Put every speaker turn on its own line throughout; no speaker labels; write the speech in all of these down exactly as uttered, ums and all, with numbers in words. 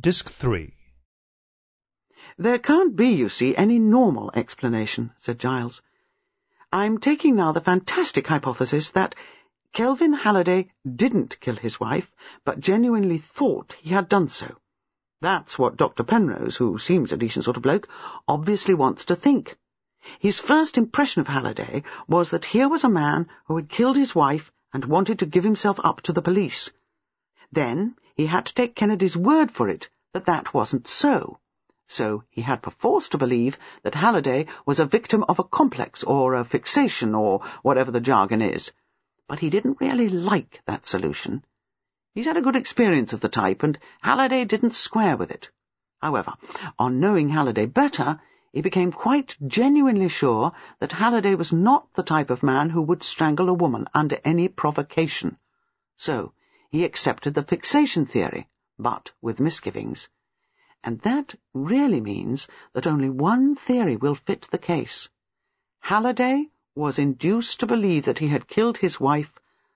Disc three.
There can't be, you see, any normal explanation, said Giles. I'm taking now the fantastic hypothesis that Kelvin Halliday didn't kill his wife, but genuinely thought he had done so. That's what Doctor Penrose, who seems a decent sort of bloke, obviously wants to think. His first impression of Halliday was that here was a man who had killed his wife and wanted to give himself up to the police. Then he had to take Kennedy's word for it that that wasn't so. So he had perforce to believe that Halliday was a victim of a complex or a fixation or whatever the jargon is. But he didn't really like that solution. He's had a good experience of the type, and Halliday didn't square with it. However, on knowing Halliday better, he became quite genuinely sure that Halliday was not the type of man who would strangle a woman under any provocation. So he accepted the fixation theory, but with misgivings. And that really means that only one theory will fit the case. Halliday was induced to believe that he had killed his wife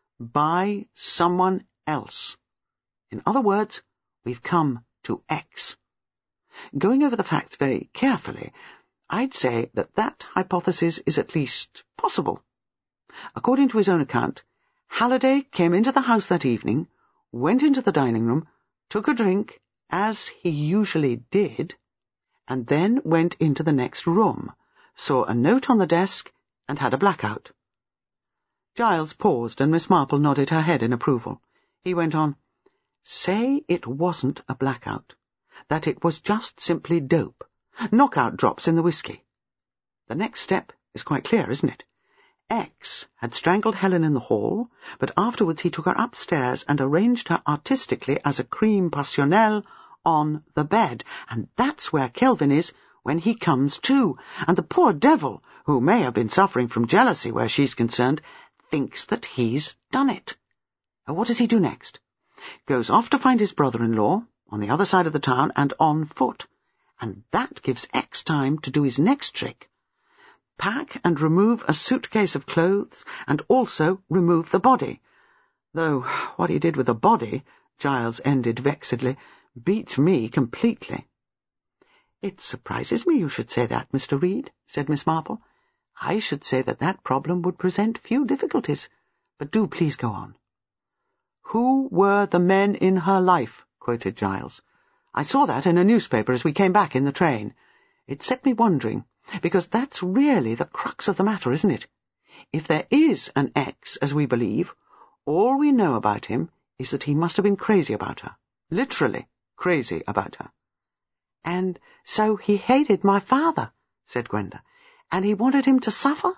by someone else. In other words, we've come to X. Going over the facts very carefully, I'd say that that hypothesis is at least possible. According to his own account, Halliday came into the house that evening, went into the dining room, took a drink, as he usually did, and then went into the next room, saw a note on the desk, and had a blackout. Giles paused, and Miss Marple nodded her head in approval. He went on, Say it wasn't a blackout, that it was just simply dope, knockout drops in the whiskey. The next step is quite clear, isn't it? X had strangled Helen in the hall, but afterwards he took her upstairs and arranged her artistically as a creme passionnelle on the bed, and that's where Kelvin is when he comes to, and the poor devil, who may have been suffering from jealousy where she's concerned, thinks that he's done it. And what does he do next? Goes off to find his brother-in-law, on the other side of the town and on foot, and that gives X time to do his next trick. Pack and remove a suitcase of clothes, and also remove the body. Though what he did with the body, Giles ended vexedly, beats me completely. It surprises me you should say that, Mister Reed, said Miss Marple. I should say that that problem would present few difficulties, but do please go on. Who were the men in her life? Quoted Giles. I saw that in a newspaper as we came back in the train. It set me wondering, because that's really the crux of the matter, isn't it? If there is an X, as we believe, all we know about him is that he must have been crazy about her. Literally crazy about her. And so he hated my father, said Gwenda, and he wanted him to suffer?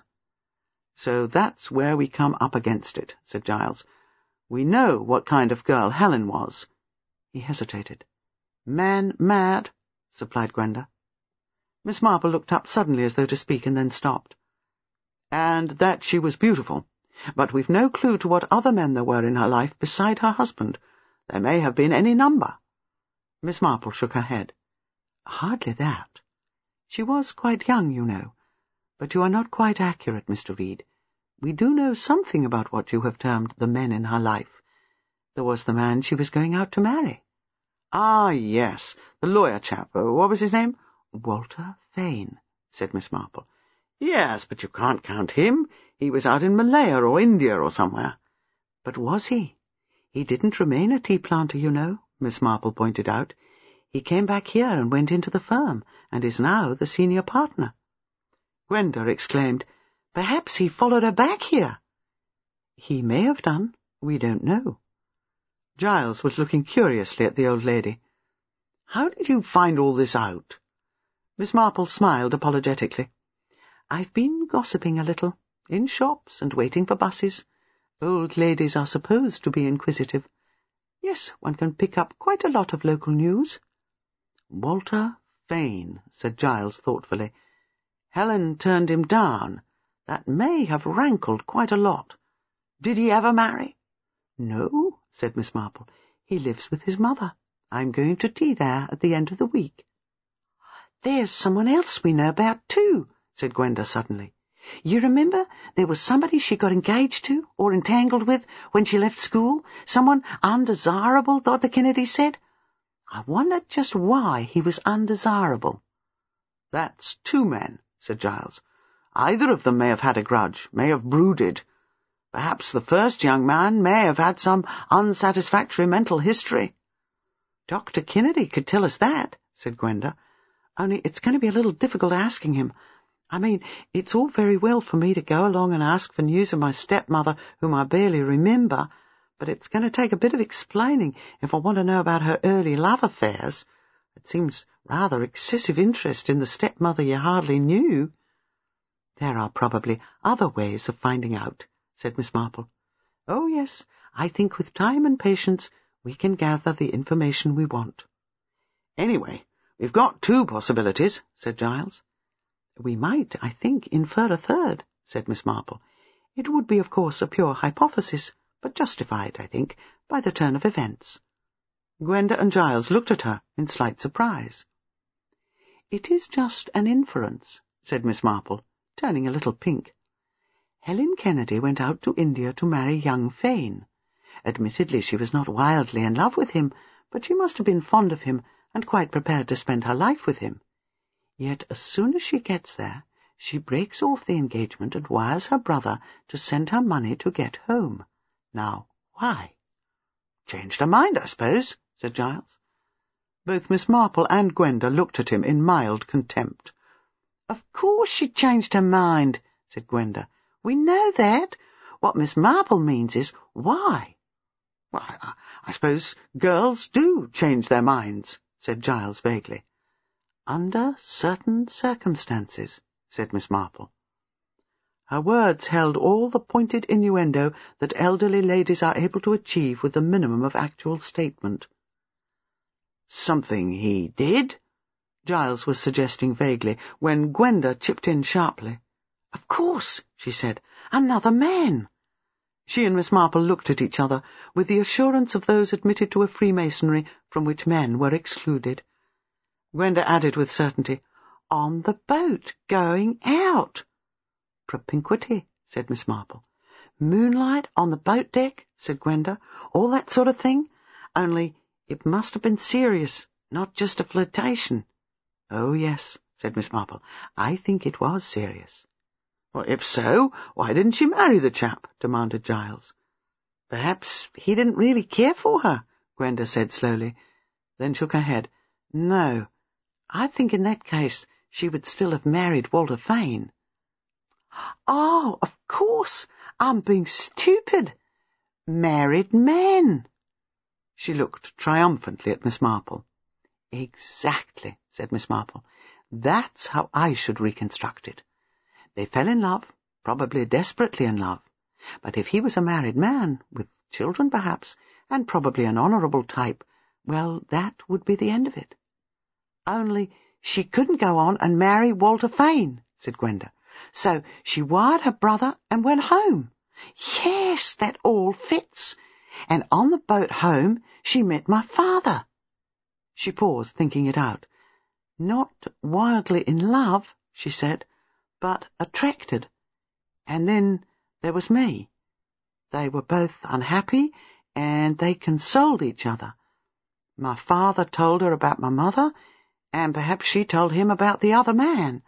So that's where we come up against it, said Giles. We know what kind of girl Helen was. He hesitated. Man mad, supplied Gwenda. Miss Marple looked up suddenly as though to speak, and then stopped. And that she was beautiful, but we've no clue to what other men there were in her life beside her husband. There may have been any number. Miss Marple shook her head. Hardly that. She was quite young, you know. But you are not quite accurate, Mister Reed. We do know something about what you have termed the men in her life. There was the man she was going out to marry. Ah, yes, the lawyer chap. Uh, what was his name? Walter Fane, said Miss Marple. Yes, but you can't count him. He was out in Malaya or India or somewhere. But was he? He didn't remain a tea planter, you know, Miss Marple pointed out. He came back here and went into the firm, and is now the senior partner. Gwenda exclaimed, Perhaps he followed her back here. He may have done. We don't know. Giles was looking curiously at the old lady. How did you find all this out? Miss Marple smiled apologetically. I've been gossiping a little, in shops and waiting for buses. Old ladies are supposed to be inquisitive. Yes, one can pick up quite a lot of local news. Walter Fane, said Giles thoughtfully. Helen turned him down. That may have rankled quite a lot. Did he ever marry? No, said Miss Marple. He lives with his mother. I'm going to tea there at the end of the week. There's someone else we know about, too, said Gwenda suddenly. You remember there was somebody she got engaged to or entangled with when she left school? Someone undesirable, thought the Kennedys said. I wonder just why he was undesirable. That's two men, said Giles. Either of them may have had a grudge, may have brooded. Perhaps the first young man may have had some unsatisfactory mental history. Doctor Kennedy could tell us that, said Gwenda. Only it's going to be a little difficult asking him. I mean, it's all very well for me to go along and ask for news of my stepmother, whom I barely remember, but it's going to take a bit of explaining if I want to know about her early love affairs. It seems rather excessive interest in the stepmother you hardly knew. There are probably other ways of finding out, said Miss Marple. Oh, yes, I think with time and patience we can gather the information we want. Anyway, we've got two possibilities, said Giles. We might, I think, infer a third, said Miss Marple. It would be, of course, a pure hypothesis, but justified, I think, by the turn of events. Gwenda and Giles looked at her in slight surprise. It is just an inference, said Miss Marple, turning a little pink. Helen Kennedy went out to India to marry young Fane. Admittedly, she was not wildly in love with him, but she must have been fond of him and quite prepared to spend her life with him. Yet as soon as she gets there, she breaks off the engagement and wires her brother to send her money to get home. Now, why? Changed her mind, I suppose, said Giles. Both Miss Marple and Gwenda looked at him in mild contempt. Of course she changed her mind, said Gwenda. We know that. What Miss Marple means is, why? Well, I, I suppose girls do change their minds, said Giles vaguely. Under certain circumstances, said Miss Marple. Her words held all the pointed innuendo that elderly ladies are able to achieve with the minimum of actual statement. Something he did? Giles was suggesting vaguely, when Gwenda chipped in sharply. Of course, she said, another man. She and Miss Marple looked at each other with the assurance of those admitted to a Freemasonry from which men were excluded. Gwenda added with certainty, on the boat, going out. Propinquity, said Miss Marple. Moonlight on the boat deck, said Gwenda, all that sort of thing, only it must have been serious, not just a flirtation. Oh, yes, said Miss Marple, I think it was serious. Well, if so, why didn't she marry the chap? Demanded Giles. Perhaps he didn't really care for her, Gwenda said slowly, then shook her head. No, I think in that case she would still have married Walter Fane. Oh, of course, I'm being stupid. Married men. She looked triumphantly at Miss Marple. Exactly, said Miss Marple. That's how I should reconstruct it. They fell in love, probably desperately in love. But if he was a married man, with children perhaps, and probably an honourable type, well, that would be the end of it. Only she couldn't go on and marry Walter Fane, said Gwenda. So she wired her brother and went home. Yes, that all fits. And on the boat home she met my father. She paused, thinking it out. Not wildly in love, she said, but attracted. And then there was me. They were both unhappy, and they consoled each other. My father told her about my mother, and perhaps she told him about the other man.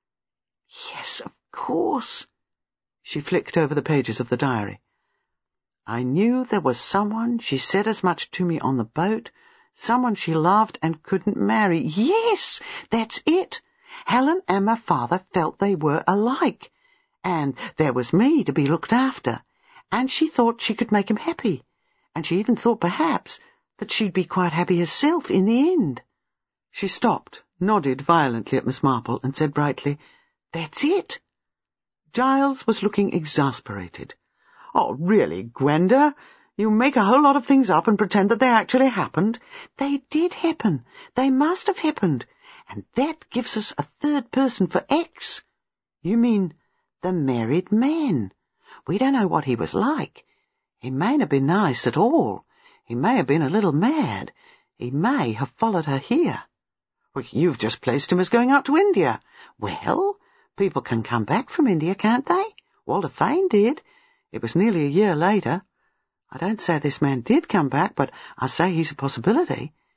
Yes, of course. She flicked over the pages of the diary. I knew there was someone, she said as much to me on the boat, someone she loved and couldn't marry. Yes, that's it. Helen and my father felt they were alike, and there was me to be looked after, and she thought she could make him happy, and she even thought perhaps that she'd be quite happy herself in the end. She stopped, nodded violently at Miss Marple, and said brightly, That's it. Giles was looking exasperated. Oh, really, Gwenda? You make a whole lot of things up and pretend that they actually happened. They did happen. They must have happened. And that gives us a third person for X. You mean the married man. We don't know what he was like. He mayn't have been nice at all. He may have been a little mad. He may have followed her here. Well, you've just placed him as going out to India. Well, people can come back from India, can't they? Walter Fane did. It was nearly a year later. I don't say this man did come back, but I say he's a possibility.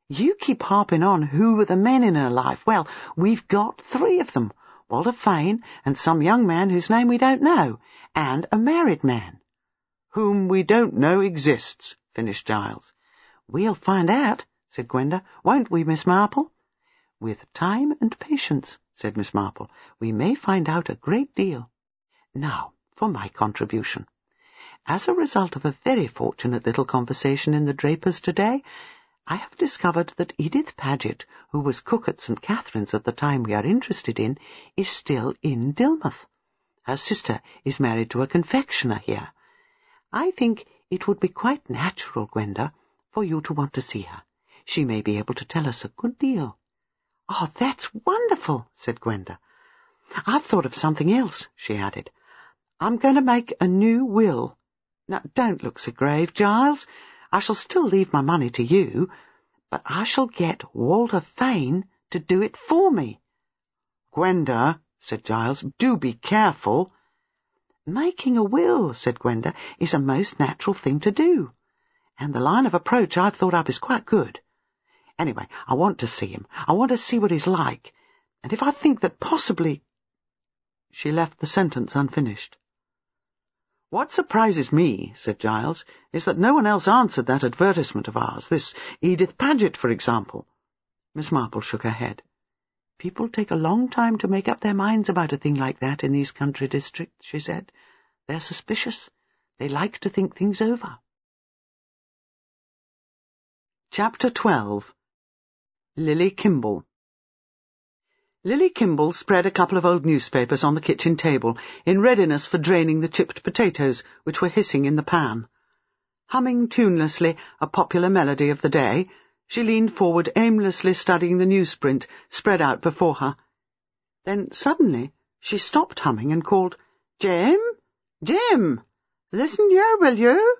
You keep harping on who were the men in her life. Well, we've got three of them. Walter Fane and some young man whose name we don't know, and a married man.
Whom we don't know exists, finished Giles.
We'll find out, said Gwenda. Won't we, Miss Marple? With time and patience, said Miss Marple, we may find out a great deal. Now, for my contribution. As a result of a very fortunate little conversation in the Drapers today, I have discovered that Edith Paget, who was cook at St Catherine's at the time we are interested in, is still in Dilmouth. Her sister is married to a confectioner here. I think it would be quite natural, Gwenda, for you to want to see her. She may be able to tell us a good deal. Oh, that's wonderful, said Gwenda. I've thought of something else, she added. I'm going to make a new will. Now, don't look so grave, Giles. I shall still leave my money to you, but I shall get Walter Fane to do it for me.
Gwenda, said Giles, do be careful.
Making a will, said Gwenda, is a most natural thing to do, and the line of approach I've thought up is quite good. Anyway, I want to see him. I want to see what he's like, and if I think that possibly— She left the sentence unfinished.
What surprises me, said Giles, is that no one else answered that advertisement of ours, this Edith Paget, for example.
Miss Marple shook her head. People take a long time to make up their minds about a thing like that in these country districts, she said. They're suspicious. They like to think things over.
Chapter twelve. Lily Kimble. Lily Kimble spread a couple of old newspapers on the kitchen table, in readiness for draining the chipped potatoes which were hissing in the pan. Humming tunelessly a popular melody of the day, she leaned forward, aimlessly studying the newsprint spread out before her. Then suddenly she stopped humming and called, "Jim! Jim! Listen here, will you?"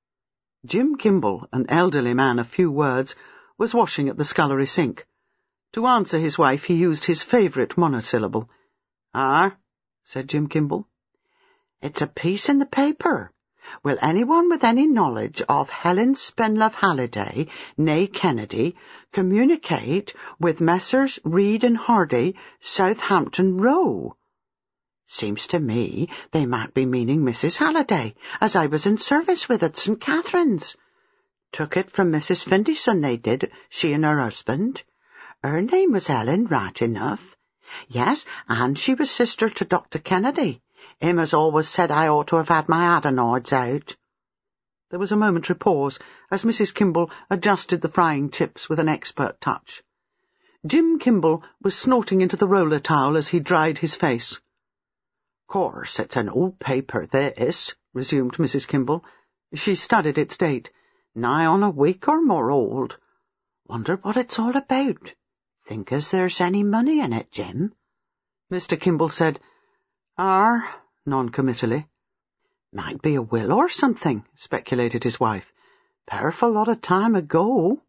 Jim Kimble, an elderly man of few words, was washing at the scullery sink. To answer his wife he used his favourite monosyllable. "Ah," said Jim Kimble. "It's a piece in the paper. Will anyone with any knowledge of Helen Spenlove Halliday, née Kennedy, communicate with Messrs. Reed and Hardy, Southampton Row? Seems to me they might be meaning Missus Halliday, as I was in service with at St Catherine's. Took it from Missus Findayson, they did, she and her husband. Her name was Ellen, right enough. Yes, and she was sister to Doctor Kennedy, him as always said I ought to have had my adenoids out." There was a momentary pause as Missus Kimble adjusted the frying chips with an expert touch. Jim Kimble was snorting into the roller towel as he dried his face. "Course, it's an old paper, this," resumed Missus Kimble. She studied its date. "Nigh on a week or more old. Wonder what it's all about. Think as there's any money in it, Jim?" Mister Kimble said, "Ar," non-committally. "Might be a will or something," speculated his wife. "Powerful lot of time ago."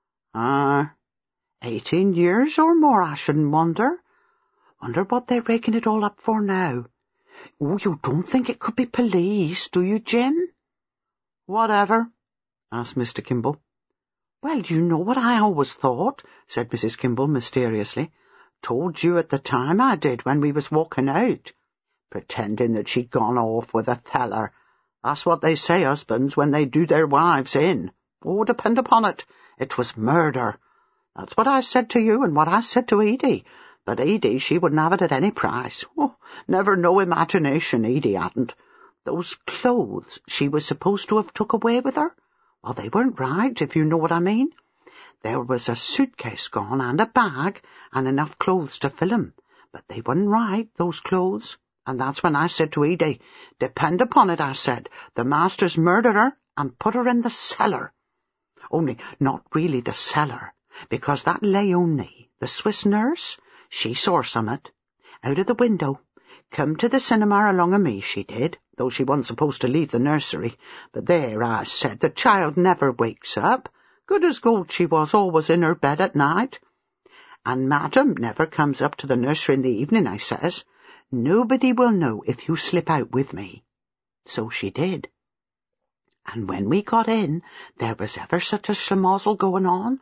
"Ar, eighteen years or more, I shouldn't wonder. Wonder what they reckon it all up for now. Oh, you don't think it could be police, do you, Jim?" "Whatever?" asked Mister Kimble. "Well, you know what I always thought," said Missus Kimble mysteriously. "Told you at the time I did when we was walking out. Pretending that she'd gone off with a feller. That's what they say, husbands, when they do their wives in. Oh, depend upon it, it was murder. That's what I said to you and what I said to Edie. But Edie, she wouldn't have it at any price. Oh, never no imagination, Edie hadn't. Those clothes she was supposed to have took away with her, well, they weren't right, if you know what I mean. There was a suitcase gone and a bag and enough clothes to fill 'em, but they weren't right, those clothes. And that's when I said to Edie, depend upon it, I said, the master's murdered her and put her in the cellar. Only not really the cellar, because that Leonie, the Swiss nurse, she saw summat out of the window. Come to the cinema along of me, she did, though she wasn't supposed to leave the nursery. But there, I said, the child never wakes up. Good as gold she was, always in her bed at night. And Madam never comes up to the nursery in the evening, I says. Nobody will know if you slip out with me. So she did. And when we got in, there was ever such a schmozzle going on.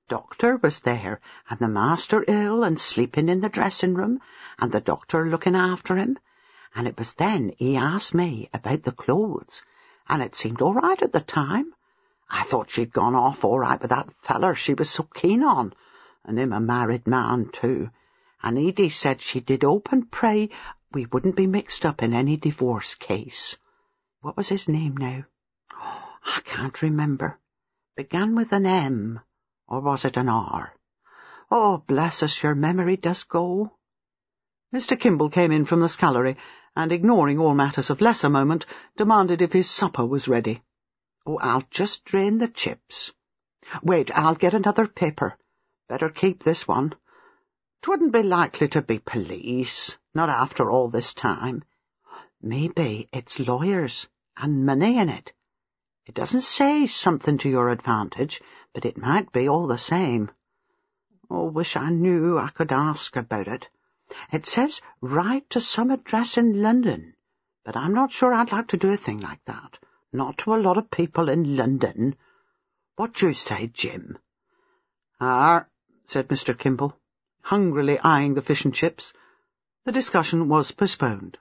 Doctor was there, and the master ill and sleeping in the dressing-room, and the doctor looking after him, and it was then he asked me about the clothes, and it seemed all right at the time. I thought she'd gone off all right with that feller she was so keen on, and him a married man too, and Edie said she did hope and pray we wouldn't be mixed up in any divorce case. What was his name now? Oh, I can't remember. Began with an M. Or was it an R? Oh, bless us, your memory does go. Mister Kimble came in from the scullery, and, ignoring all matters of lesser moment, demanded if his supper was ready. Oh, I'll just drain the chips. Wait, I'll get another paper. Better keep this one. 'Twouldn't be likely to be police, not after all this time. Maybe it's lawyers, and money in it. It doesn't say something to your advantage, but it might be all the same. Oh, wish I knew I could ask about it. It says write to some address in London, but I'm not sure I'd like to do a thing like that. Not to a lot of people in London. What do you say, Jim? Ah, said Mister Kimble, hungrily eyeing the fish and chips. The discussion was postponed.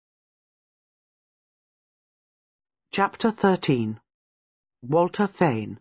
Chapter thirteen. Walter Fane.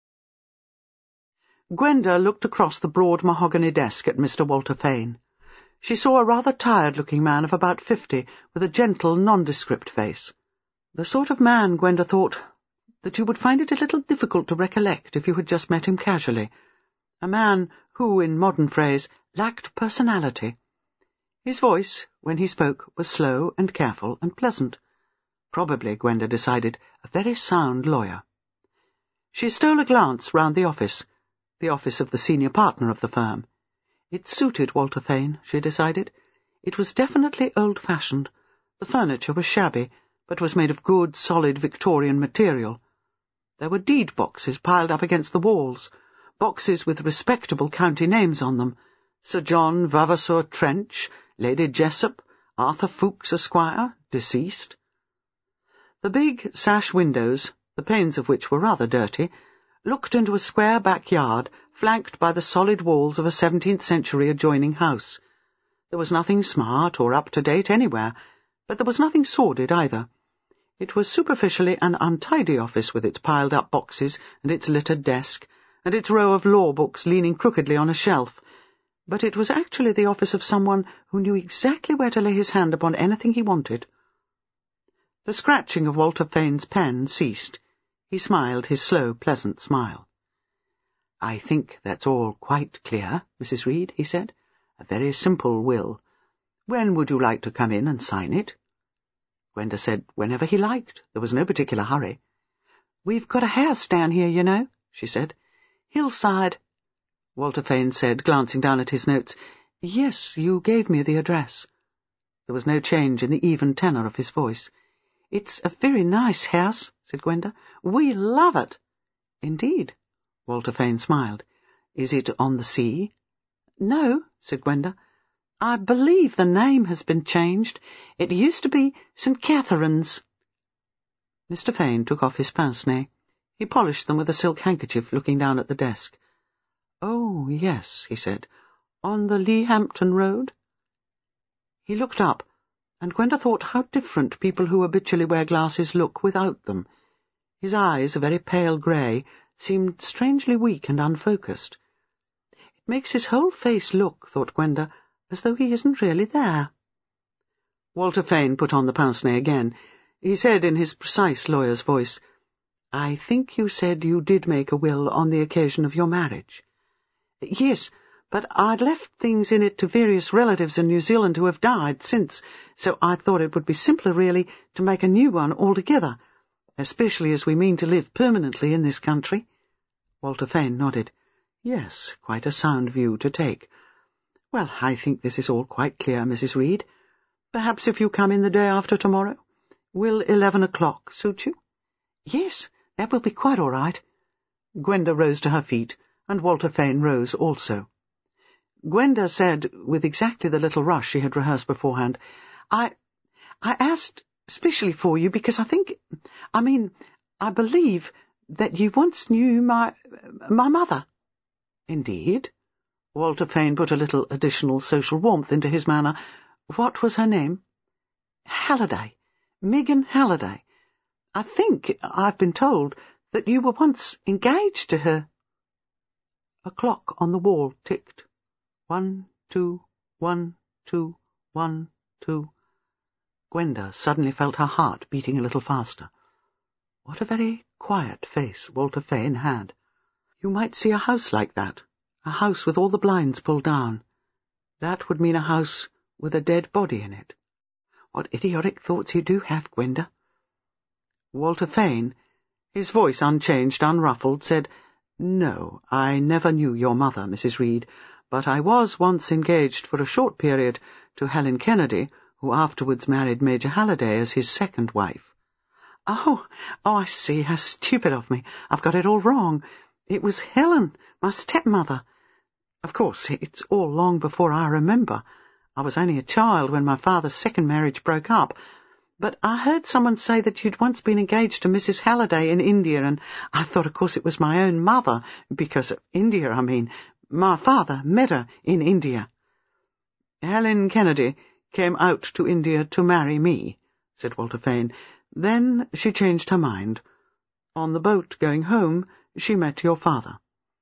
Gwenda looked across the broad mahogany desk at Mister Walter Fane. She saw a rather tired-looking man of about fifty, with a gentle, nondescript face. The sort of man, Gwenda thought, that you would find it a little difficult to recollect if you had just met him casually. A man who, in modern phrase, lacked personality. His voice, when he spoke, was slow and careful and pleasant. Probably, Gwenda decided, a very sound lawyer. She stole a glance round the office, the office of the senior partner of the firm. It suited Walter Fane, she decided. It was definitely old-fashioned. The furniture was shabby, but was made of good, solid Victorian material. There were deed boxes piled up against the walls, boxes with respectable county names on them: Sir John Vavasour Trench, Lady Jessup, Arthur Fewkes, Esquire, deceased. The big sash windows, the panes of which were rather dirty, looked into a square backyard flanked by the solid walls of a seventeenth-century adjoining house. There was nothing smart or up-to-date anywhere, but there was nothing sordid either. It was superficially an untidy office with its piled-up boxes and its littered desk, and its row of law books leaning crookedly on a shelf, but it was actually the office of someone who knew exactly where to lay his hand upon anything he wanted. The scratching of Walter Fane's pen ceased. He smiled his slow, pleasant smile. "I think that's all quite clear, Missus Reed," he said. "A very simple will. When would you like to come in and sign it?" Gwenda said whenever he liked. There was no particular hurry. "We've got a house down here, you know," she said. "Hillside." Walter Fane said, glancing down at his notes. "Yes, you gave me the address." There was no change in the even tenor of his voice. "It's a very nice house," said Gwenda. "We love it." "Indeed?" Walter Fane smiled. "Is it on the sea?" "No," said Gwenda. "I believe the name has been changed. It used to be Saint Catherine's." Mister Fane took off his pince-nez. He polished them with a silk handkerchief, looking down at the desk. "Oh, yes," he said. "On the Leahampton Road?" He looked up, and Gwenda thought how different people who habitually wear glasses look without them. His eyes, a very pale grey, seemed strangely weak and unfocused. It makes his whole face look, thought Gwenda, as though he isn't really there. Walter Fane put on the pince-nez again. He said in his precise lawyer's voice, "I think you said you did make a will on the occasion of your marriage." "Yes, but I'd left things in it to various relatives in New Zealand who have died since, so I thought it would be simpler, really, to make a new one altogether, especially as we mean to live permanently in this country." Walter Fane nodded. "Yes, quite a sound view to take. Well, I think this is all quite clear, Missus Reed. Perhaps if you come in the day after tomorrow? Will eleven o'clock suit you?" "Yes, that will be quite all right." Gwenda rose to her feet, and Walter Fane rose also. Gwenda said, with exactly the little rush she had rehearsed beforehand, I I asked specially for you because I think, I mean, I believe that you once knew my my mother." Indeed? Walter Fane put a little additional social warmth into his manner. What was her name? Halliday. Megan Halliday. I think I've been told that you were once engaged to her. A clock on the wall ticked. One, two, one, two, one, two. Gwenda suddenly felt her heart beating a little faster. What a very quiet face Walter Fane had. You might see a house like that, a house with all the blinds pulled down. That would mean a house with a dead body in it. What idiotic thoughts you do have, Gwenda. Walter Fane, his voice unchanged, unruffled, said, "No, I never knew your mother, Missus Reed, but I was once engaged for a short period to Helen Kennedy, who afterwards married Major Halliday as his second wife." Oh, oh, I see. How stupid of me. I've got it all wrong. It was Helen, my stepmother. Of course, it's all long before I remember. I was only a child when my father's second marriage broke up. But I heard someone say that you'd once been engaged to Missus Halliday in India, and I thought, of course, it was my own mother, because of India, I mean. My father met her in India. Helen Kennedy came out to India to marry me, said Walter Fane. Then she changed her mind. On the boat going home, she met your father.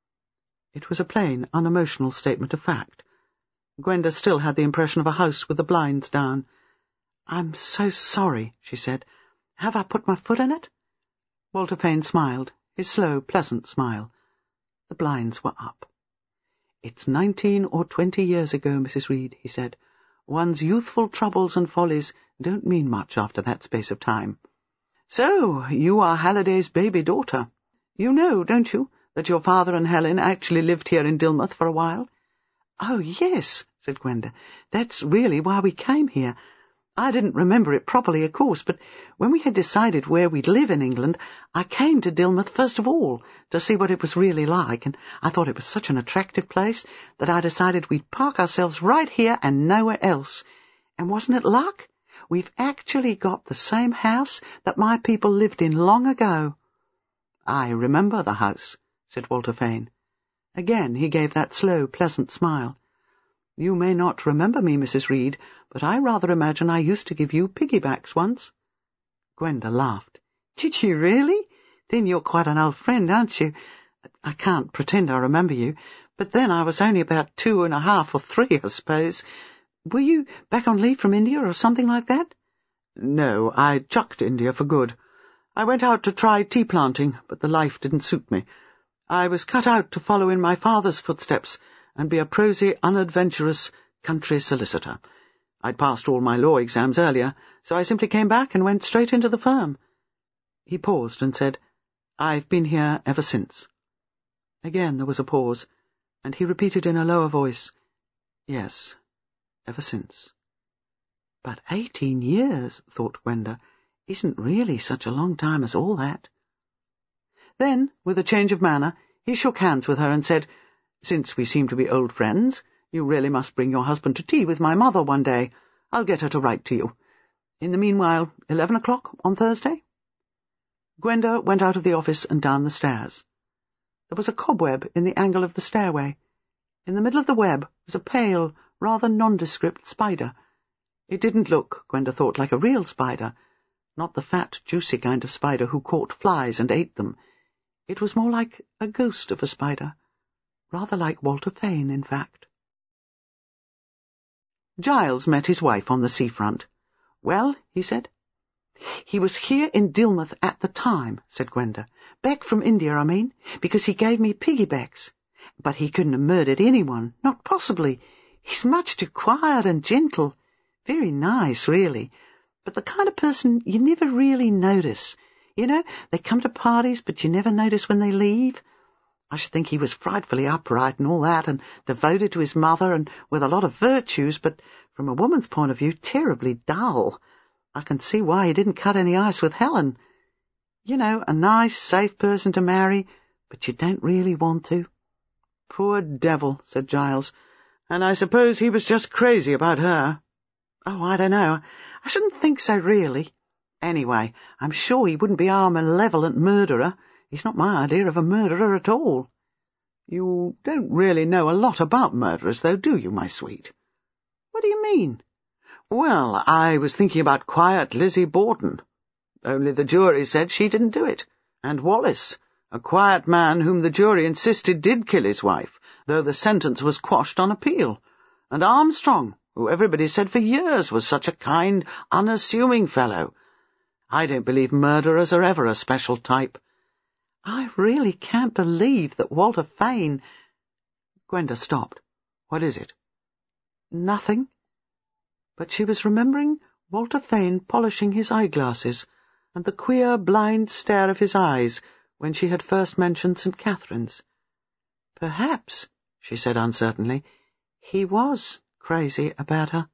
It was a plain, unemotional statement of fact. Gwenda still had the impression of a house with the blinds down. "I'm so sorry," she said. "Have I put my foot in it?" Walter Fane smiled, his slow, pleasant smile. The blinds were up. "It's nineteen or twenty years ago, Missus Reed," he said. "One's youthful troubles and follies don't mean much after that space of time. So, you are Halliday's baby daughter. You know, don't you, that your father and Helen actually lived here in Dilmouth for a while?" "Oh, yes," said Gwenda. "That's really why we came here. I didn't remember it properly, of course, but when we had decided where we'd live in England, I came to Dilmouth first of all to see what it was really like, and I thought it was such an attractive place that I decided we'd park ourselves right here and nowhere else. And wasn't it luck? We've actually got the same house that my people lived in long ago." "I remember the house," said Walter Fane. Again he gave that slow, pleasant smile. "You may not remember me, Missus Reed, but I rather imagine I used to give you piggybacks once." Gwenda laughed. "Did you really? Then you're quite an old friend, aren't you? I can't pretend I remember you, but then I was only about two and a half or three, I suppose. Were you back on leave from India or something like that?" "No, I chucked India for good. I went out to try tea planting, but the life didn't suit me. I was cut out to follow in my father's footsteps and be a prosy, unadventurous country solicitor. I'd passed all my law exams earlier, so I simply came back and went straight into the firm." He paused and said, "I've been here ever since." Again there was a pause, and he repeated in a lower voice, "Yes, ever since." But eighteen years, thought Gwenda, isn't really such a long time as all that. Then, with a change of manner, he shook hands with her and said, "Since we seem to be old friends, you really must bring your husband to tea with my mother one day. I'll get her to write to you. In the meanwhile, eleven o'clock on Thursday?" Gwenda went out of the office and down the stairs. There was a cobweb in the angle of the stairway. In the middle of the web was a pale, rather nondescript spider. It didn't look, Gwenda thought, like a real spider, not the fat, juicy kind of spider who caught flies and ate them. It was more like a ghost of a spider, rather like Walter Fane, in fact. Giles met his wife on the seafront. "Well," he said. "He was here in Dilmouth at the time," said Gwenda. "Back from India, I mean, because he gave me piggybacks. But he couldn't have murdered anyone, not possibly. He's much too quiet and gentle. Very nice, really, but the kind of person you never really notice. You know, they come to parties, but you never notice when they leave. I should think he was frightfully upright and all that, and devoted to his mother, and with a lot of virtues, but from a woman's point of view, terribly dull. I can see why he didn't cut any ice with Helen. You know, a nice, safe person to marry, but you don't really want to." "Poor devil," said Giles. "And I suppose he was just crazy about her." "Oh, I don't know. I shouldn't think so, really. Anyway, I'm sure he wouldn't be our malevolent murderer. He's not my idea of a murderer at all."
You don't really know a lot about murderers, though, do you, my sweet? What do you mean? Well, I was thinking about quiet Lizzie Borden. Only the jury said she didn't do it. And Wallace, a quiet man whom the jury insisted did kill his wife, though the sentence was quashed on appeal. And Armstrong, who everybody said for years was such a kind, unassuming fellow. I don't believe murderers are ever a special type. I really can't believe that Walter Fane— Gwenda stopped. What is it? Nothing. But she was remembering Walter Fane polishing his eyeglasses and the queer, blind stare of his eyes when she had first mentioned Saint Catherine's. Perhaps, she said uncertainly, he was crazy about her.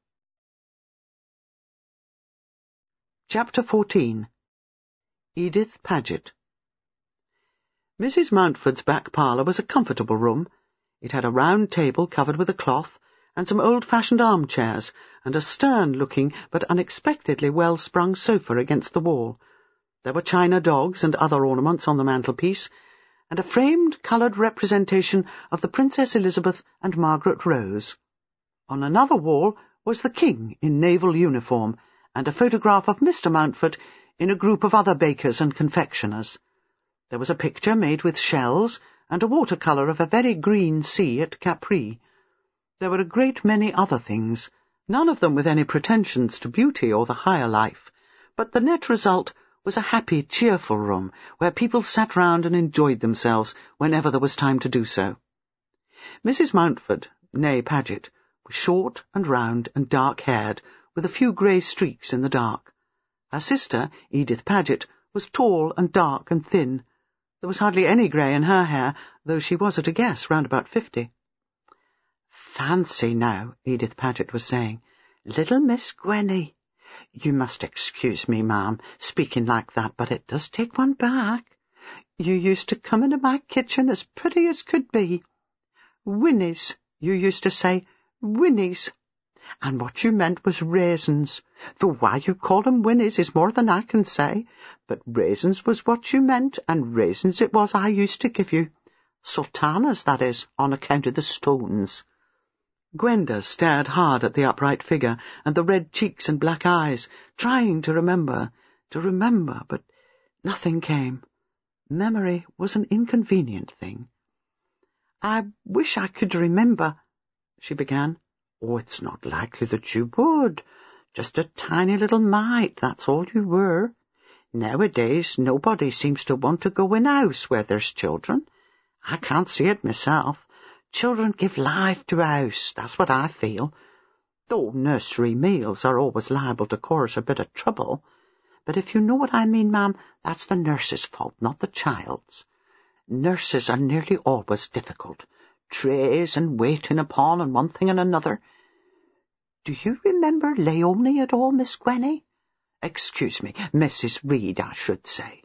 Chapter fourteen. Edith Paget. Missus Mountford's back parlour was a comfortable room. It had a round table covered with a cloth, and some old-fashioned armchairs, and a stern-looking but unexpectedly well-sprung sofa against the wall. There were china dogs and other ornaments on the mantelpiece, and a framed coloured representation of the Princess Elizabeth and Margaret Rose. On another wall was the King in naval uniform, and a photograph of Mister Mountford in a group of other bakers and confectioners. There was a picture made with shells, and a watercolour of a very green sea at Capri. There were a great many other things, none of them with any pretensions to beauty or the higher life, but the net result was a happy, cheerful room, where people sat round and enjoyed themselves whenever there was time to do so. Missus Mountford, née Paget, was short and round and dark-haired, with a few grey streaks in the dark. Her sister, Edith Paget, was tall and dark and thin. There was hardly any grey in her hair, though she was at a guess round about fifty. "Fancy now," Edith Paget was saying. "Little Miss Gwenny. You must excuse me, ma'am, speaking like that, but it does take one back. You used to come into my kitchen as pretty as could be. Winnies, you used to say, winnies. And what you meant was raisins, though why you called 'em winnies is more than I can say, but raisins was what you meant, and raisins it was I used to give you. Sultanas, that is, on account of the stones." Gwenda stared hard at the upright figure and the red cheeks and black eyes, trying to remember, to remember, but nothing came. Memory was an inconvenient thing. "I wish I could remember," she began. "Oh, it's not likely that you would. Just a tiny little mite, that's all you were. Nowadays, nobody seems to want to go in a house where there's children. I can't see it myself. Children give life to a house, that's what I feel. Though nursery meals are always liable to cause a bit of trouble. But if you know what I mean, ma'am, that's the nurse's fault, not the child's. Nurses are nearly always difficult. Trays and waiting upon and one thing and another. Do you remember Leonie at all, Miss Gwenny? Excuse me, Missus Reed, I should say."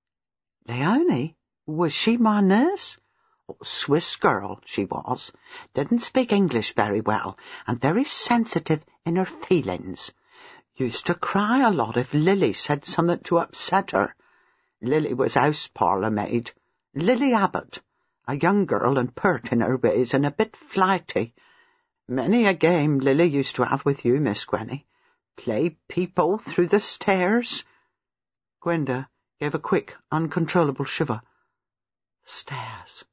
"Leonie? Was she my nurse?" Oh, Swiss girl, she was. Didn't speak English very well, and very sensitive in her feelings. Used to cry a lot if Lily said something to upset her. Lily was house parlour maid. Lily Abbott. A young girl and pert in her ways and a bit flighty. Many a game Lily used to have with you, Miss Gwenny. Play peep-o through the stairs." Gwenda gave a quick, uncontrollable shiver. Stairs.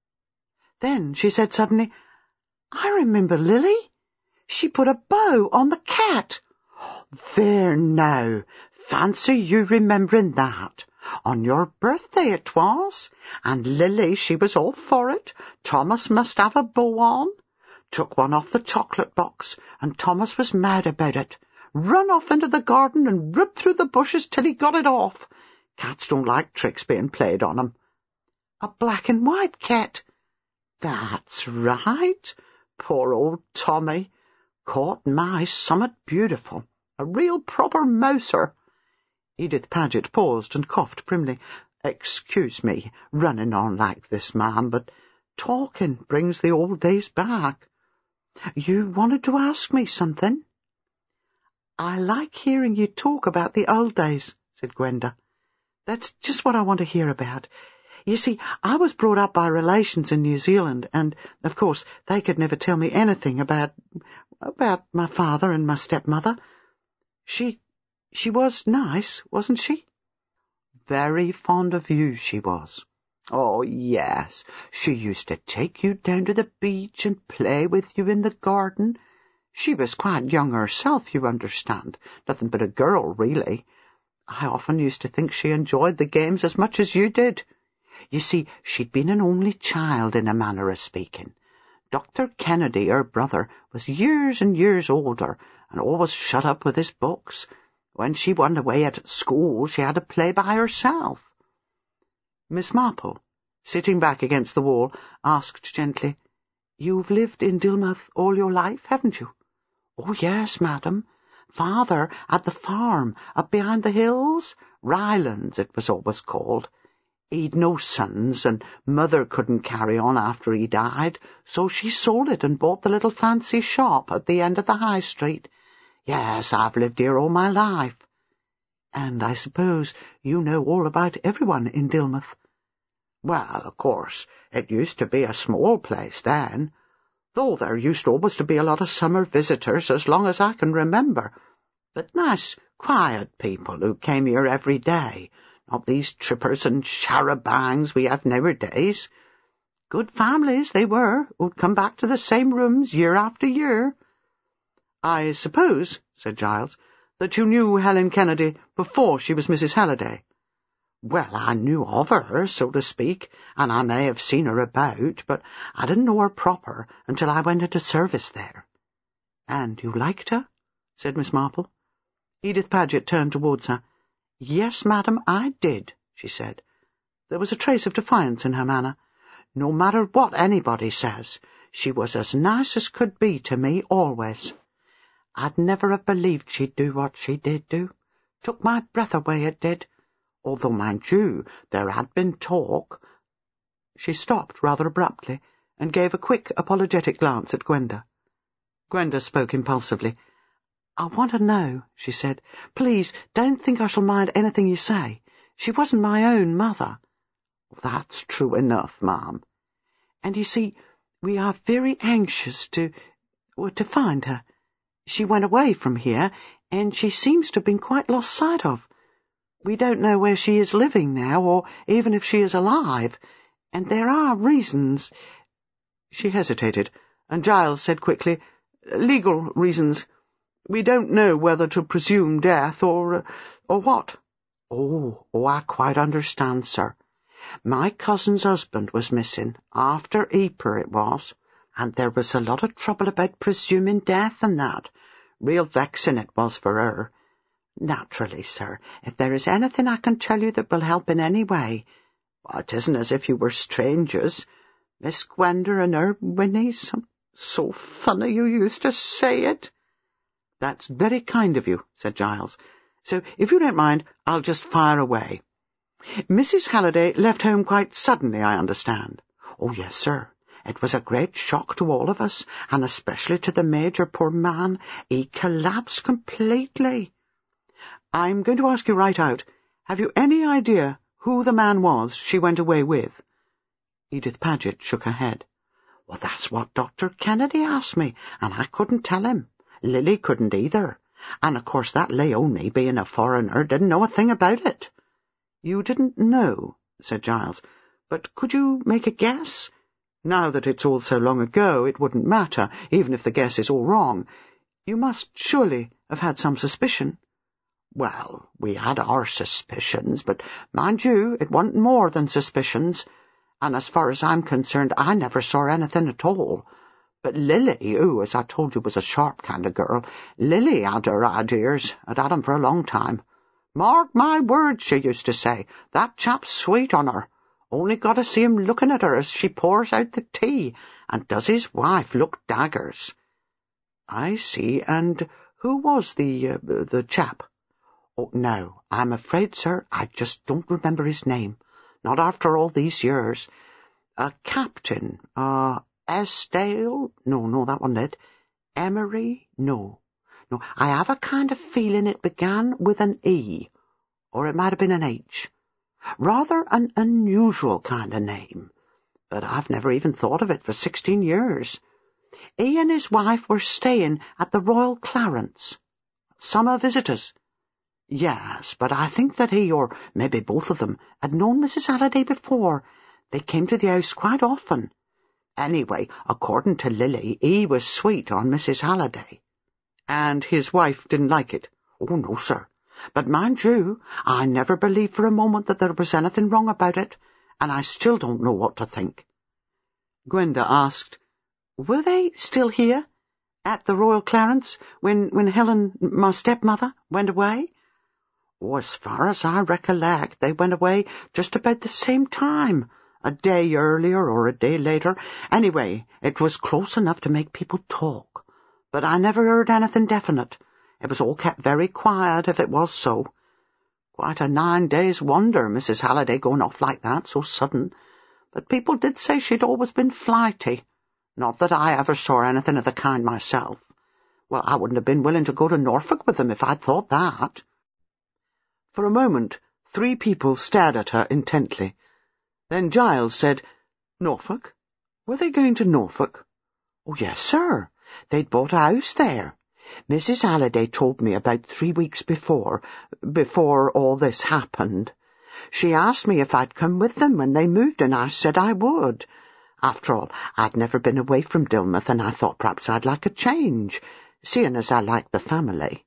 Then she said suddenly, "I remember Lily. She put a bow on the cat." "There now, fancy you remembering that. On your birthday it was, and Lily, she was all for it. Thomas must have a bow on. Took one off the chocolate box, and Thomas was mad about it. Run off into the garden and ripped through the bushes till he got it off. Cats don't like tricks being played on 'em. A black and white cat." "That's right. Poor old Tommy. Caught my summat beautiful. A real proper mouser." Edith Paget paused and coughed primly. "Excuse me, running on like this, ma'am, but talking brings the old days back. You wanted to ask me something?" "I like hearing you talk about the old days," said Gwenda. "That's just what I want to hear about.
You see, I was brought up by relations in New Zealand, and, of course, they could never tell me anything about, about my father and my stepmother. She, she was nice, wasn't she?
Very fond of you, she was. Oh, yes, she used to take you down to the beach and play with you in the garden. She was quite young herself, you understand, nothing but a girl, really. I often used to think she enjoyed the games as much as you did. You see, she'd been an only child, in a manner of speaking. Doctor Kennedy, her brother, was years and years older, and always shut up with his books. When she went away at school, she had to play by herself.
Miss Marple, sitting back against the wall, asked gently, "You've lived in Dilmouth all your life, haven't you?"
"Oh, yes, madam. Father at the farm up behind the hills, Rylands it was always called. He'd no sons, and mother couldn't carry on after he died, so she sold it and bought the little fancy shop at the end of the high street. Yes, I've lived here all my life."
"And I suppose you know all about everyone in Dilmouth?"
"Well, of course, it used to be a small place then, though there used always to be a lot of summer visitors as long as I can remember, but nice, quiet people who came here every day, not these trippers and charabangs we have nowadays. Good families they were, who'd come back to the same rooms year after year."
"I suppose," said Giles, "that you knew Helen Kennedy before she was Missus Halliday?"
"Well, I knew of her, so to speak, and I may have seen her about, but I didn't know her proper until I went into service there."
"And you liked her?" said Miss Marple. Edith Paget turned towards her.
"Yes, madam, I did," she said.
There was a trace of defiance in her manner.
"No matter what anybody says, she was as nice as could be to me always. I'd never have believed she'd do what she did do. Took my breath away, it did. Although, mind you, there had been talk—"
She stopped rather abruptly and gave a quick, apologetic glance at Gwenda. Gwenda spoke impulsively. "I want to know," she said. "Please, don't think I shall mind anything you say. She wasn't my own mother."
"That's true enough, ma'am."
"And you see, we are very anxious to, well, to find her. She went away from here, and she seems to have been quite lost sight of. We don't know where she is living now, or even if she is alive, and there are reasons—" She hesitated, and Giles said quickly, "Legal reasons. We don't know whether to presume death or, or what."
Oh, oh, I quite understand, sir. My cousin's husband was missing, after Easter it was, and there was a lot of trouble about presuming death and that. Real vexing it was for her. Naturally, sir, if there is anything I can tell you that will help in any way, well, it isn't as if you were strangers. Miss Gwenda and her Winnie's, so funny you used to say it."
"That's very kind of you," said Giles. "So, if you don't mind, I'll just fire away. Missus Halliday left home quite suddenly, I understand."
"Oh, yes, sir. It was a great shock to all of us, and especially to the Major, poor man. He collapsed completely."
"I'm going to ask you right out. Have you any idea who the man was she went away with?"
Edith Paget shook her head. "Well, that's what Doctor Kennedy asked me, and I couldn't tell him. Lily couldn't either. And, of course, that Leonie, being a foreigner, didn't know a thing about it."
"You didn't know," said Giles. "But could you make a guess? Now that it's all so long ago, it wouldn't matter, even if the guess is all wrong. You must surely have had some suspicion."
"Well, we had our suspicions, but, mind you, it wasn't more than suspicions. And as far as I'm concerned, I never saw anything at all. But Lily, who, as I told you, was a sharp kind of girl, Lily had her ideas, had had 'em for a long time. 'Mark my words,' she used to say, 'that chap's sweet on her. Only got to see him looking at her as she pours out the tea, and does his wife look daggers.'"
"I see. And who was the, uh, the chap?"
"Oh, no, I'm afraid, sir, I just don't remember his name. Not after all these years. A captain, uh, Esdale? No, no, that wasn't it. Emery? No. No, I have a kind of feeling it began with an E, or it might have been an H.
Rather an unusual kind of name, but I've never even thought of it for sixteen years. He and his wife were staying at the Royal Clarence. Summer visitors. Yes, but I think that he, or maybe both of them, had known Missus Halliday before. They came to the house quite often. Anyway, according to Lily, he was sweet on Missus Halliday.
And his wife didn't like it?
Oh, no, sir. But mind you, I never believed for a moment that there was anything wrong about it, and I still don't know what to think.
Gwenda asked, "Were they still here, at the Royal Clarence, when, when Helen, my stepmother, went away?"
Oh, as far as I recollect, they went away just about the same time, a day earlier or a day later. Anyway, it was close enough to make people talk, but I never heard anything definite. It was all kept very quiet, if it was so. Quite a nine days' wonder, Missus Halliday going off like that, so sudden. But people did say she'd always been flighty. Not that I ever saw anything of the kind myself. Well, I wouldn't have been willing to go to Norfolk with them if I'd thought that.
For a moment, three people stared at her intently. Then Giles said, "Norfolk? Were they going to Norfolk?"
"Oh, yes, sir. They'd bought a house there. Missus Halliday told me about three weeks before, before all this happened. She asked me if I'd come with them when they moved, and I said I would. After all, I'd never been away from Dilmouth, and I thought perhaps I'd like a change, seeing as I liked the family."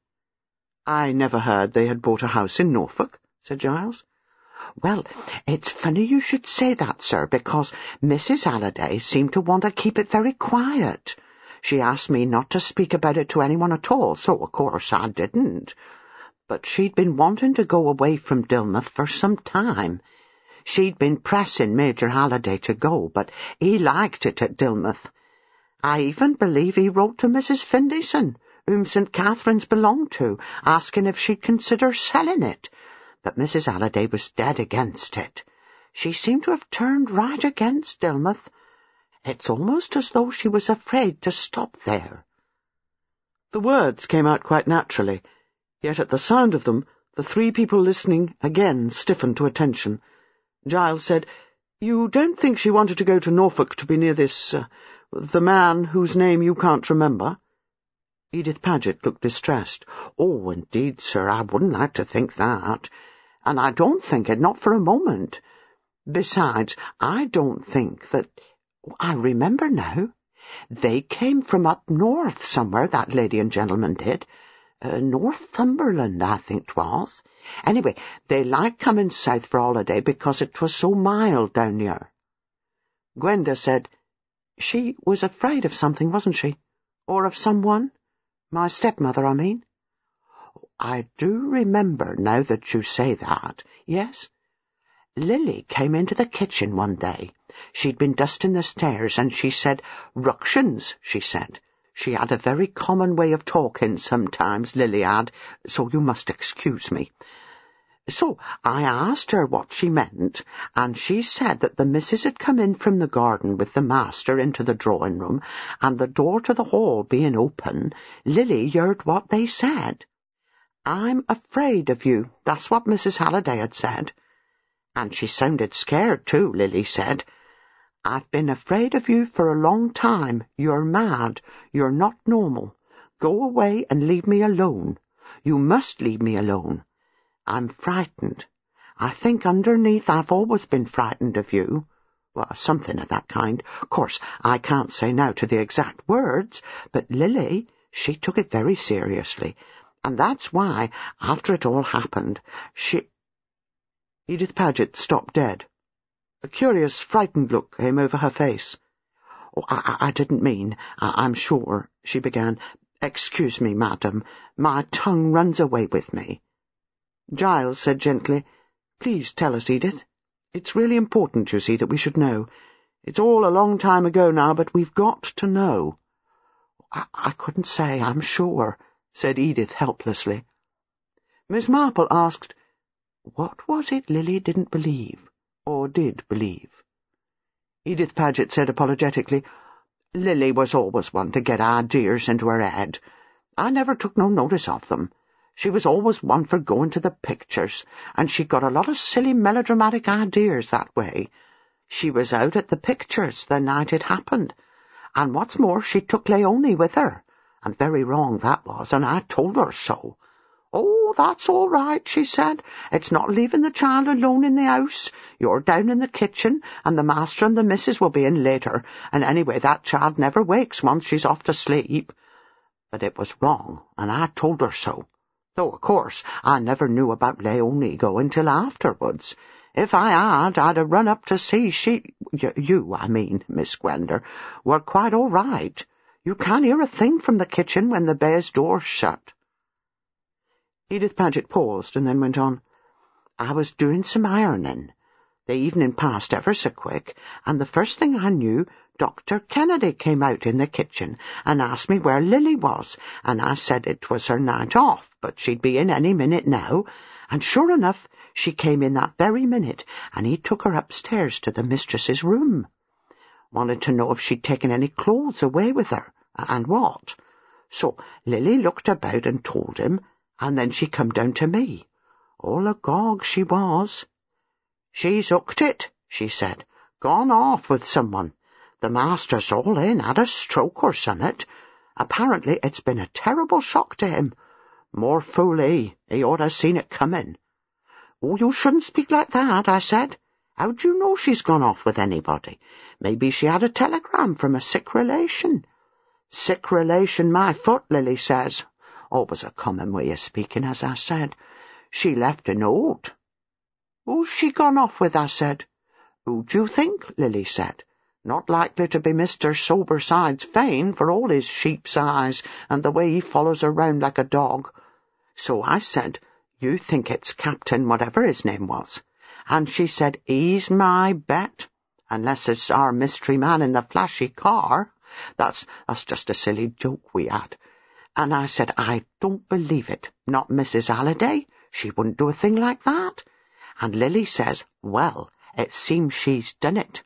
"I never heard they had bought a house in Norfolk," said Giles.
"Well, it's funny you should say that, sir, because Missus Halliday seemed to want to keep it very quiet. She asked me not to speak about it to anyone at all, so of course I didn't. But she'd been wanting to go away from Dilmouth for some time. She'd been pressing Major Halliday to go, but he liked it at Dilmouth. I even believe he wrote to Missus Findlayson, whom Saint Catherine's belonged to, asking if she'd consider selling it. But Missus Halliday was dead against it. She seemed to have turned right against Dilmouth. It's almost as though she was afraid to stop there."
The words came out quite naturally, yet at the sound of them, the three people listening again stiffened to attention. Giles said, "You don't think she wanted to go to Norfolk to be near this, uh, the man whose name you can't remember?"
Edith Paget looked distressed. "Oh, indeed, sir, I wouldn't like to think that. And I don't think it, not for a moment. Besides, I don't think that... I remember now. They came from up north somewhere, that lady and gentleman did. Uh, Northumberland, I think 'twas. Anyway, they liked coming south for holiday because it was so mild down here."
Gwenda said, "She was afraid of something, wasn't she? Or of someone? My stepmother, I mean."
"I do remember now that you say that, yes. Lily came into the kitchen one day. She'd been dusting the stairs, and she said, 'Ructions,' she said. She had a very common way of talking sometimes, Lily had, so you must excuse me. So I asked her what she meant, and she said that the missus had come in from the garden with the master into the drawing-room, and the door to the hall being open, Lily heard what they said. 'I'm afraid of you,' that's what Missus Halliday had said. And she sounded scared too, Lily said. 'I've been afraid of you for a long time. You're mad. You're not normal. Go away and leave me alone. You must leave me alone. I'm frightened. I think underneath I've always been frightened of you.' Well, something of that kind. Of course, I can't say now to the exact words, but Lily, she took it very seriously. And that's why, after it all happened, she—"
Edith Paget stopped dead. A curious, frightened look came over her face.
"Oh, I, I didn't mean, I, I'm sure," she began. "Excuse me, madam. My tongue runs away with me."
Giles said gently, "Please tell us, Edith. It's really important, you see, that we should know. It's all a long time ago now, but we've got to know."
I, I couldn't say, I'm sure," said Edith helplessly.
Miss Marple asked, "What was it Lily didn't believe, or did believe?"
Edith Paget said apologetically, "Lily was always one to get ideas into her head. I never took no notice of them. She was always one for going to the pictures, and she got a lot of silly melodramatic ideas that way. She was out at the pictures the night it happened, and what's more, she took Leonie with her, and very wrong that was, and I told her so. Oh, that's all right, she said. It's not leaving the child alone in the house. You're down in the kitchen, and the master and the missus will be in later, and anyway that child never wakes once she's off to sleep. But it was wrong, and I told her so. Though, of course, I never knew about Leonie going till afterwards. If I had, I'd have run up to see she... Y you, I mean, Miss Gwender, were quite all right. You can't hear a thing from the kitchen when the bay's door's shut. Edith Paget paused and then went on. I was doing some ironing. The evening passed ever so quick, and the first thing I knew, Doctor Kennedy came out in the kitchen and asked me where Lily was, and I said it was her night off, but she'd be in any minute now, and sure enough, she came in that very minute, and he took her upstairs to the mistress's room. Wanted to know if she'd taken any clothes away with her, and what. So Lily looked about and told him, and then she come down to me. All agog she was. She's hooked it, she said. Gone off with someone. The master's all in, had a stroke or summat. Apparently it's been a terrible shock to him. More fool he, he ought to have seen it coming. Oh, you shouldn't speak like that, I said. How'd you know she's gone off with anybody? Maybe she had a telegram from a sick relation. Sick relation, my foot, Lily says. Always a common way of speaking, as I said. She left a note. Who's she gone off with, I said. Who do you think, Lily said. Not likely to be Mister Sobersides Fane, for all his sheep's eyes and the way he follows her round like a dog. So I said, you think it's Captain whatever his name was. And she said, he's my bet. Unless it's our mystery man in the flashy car. That's, that's just a silly joke we had. And I said, I don't believe it. Not Missus Halliday. She wouldn't do a thing like that. And Lily says, well, it seems she's done it.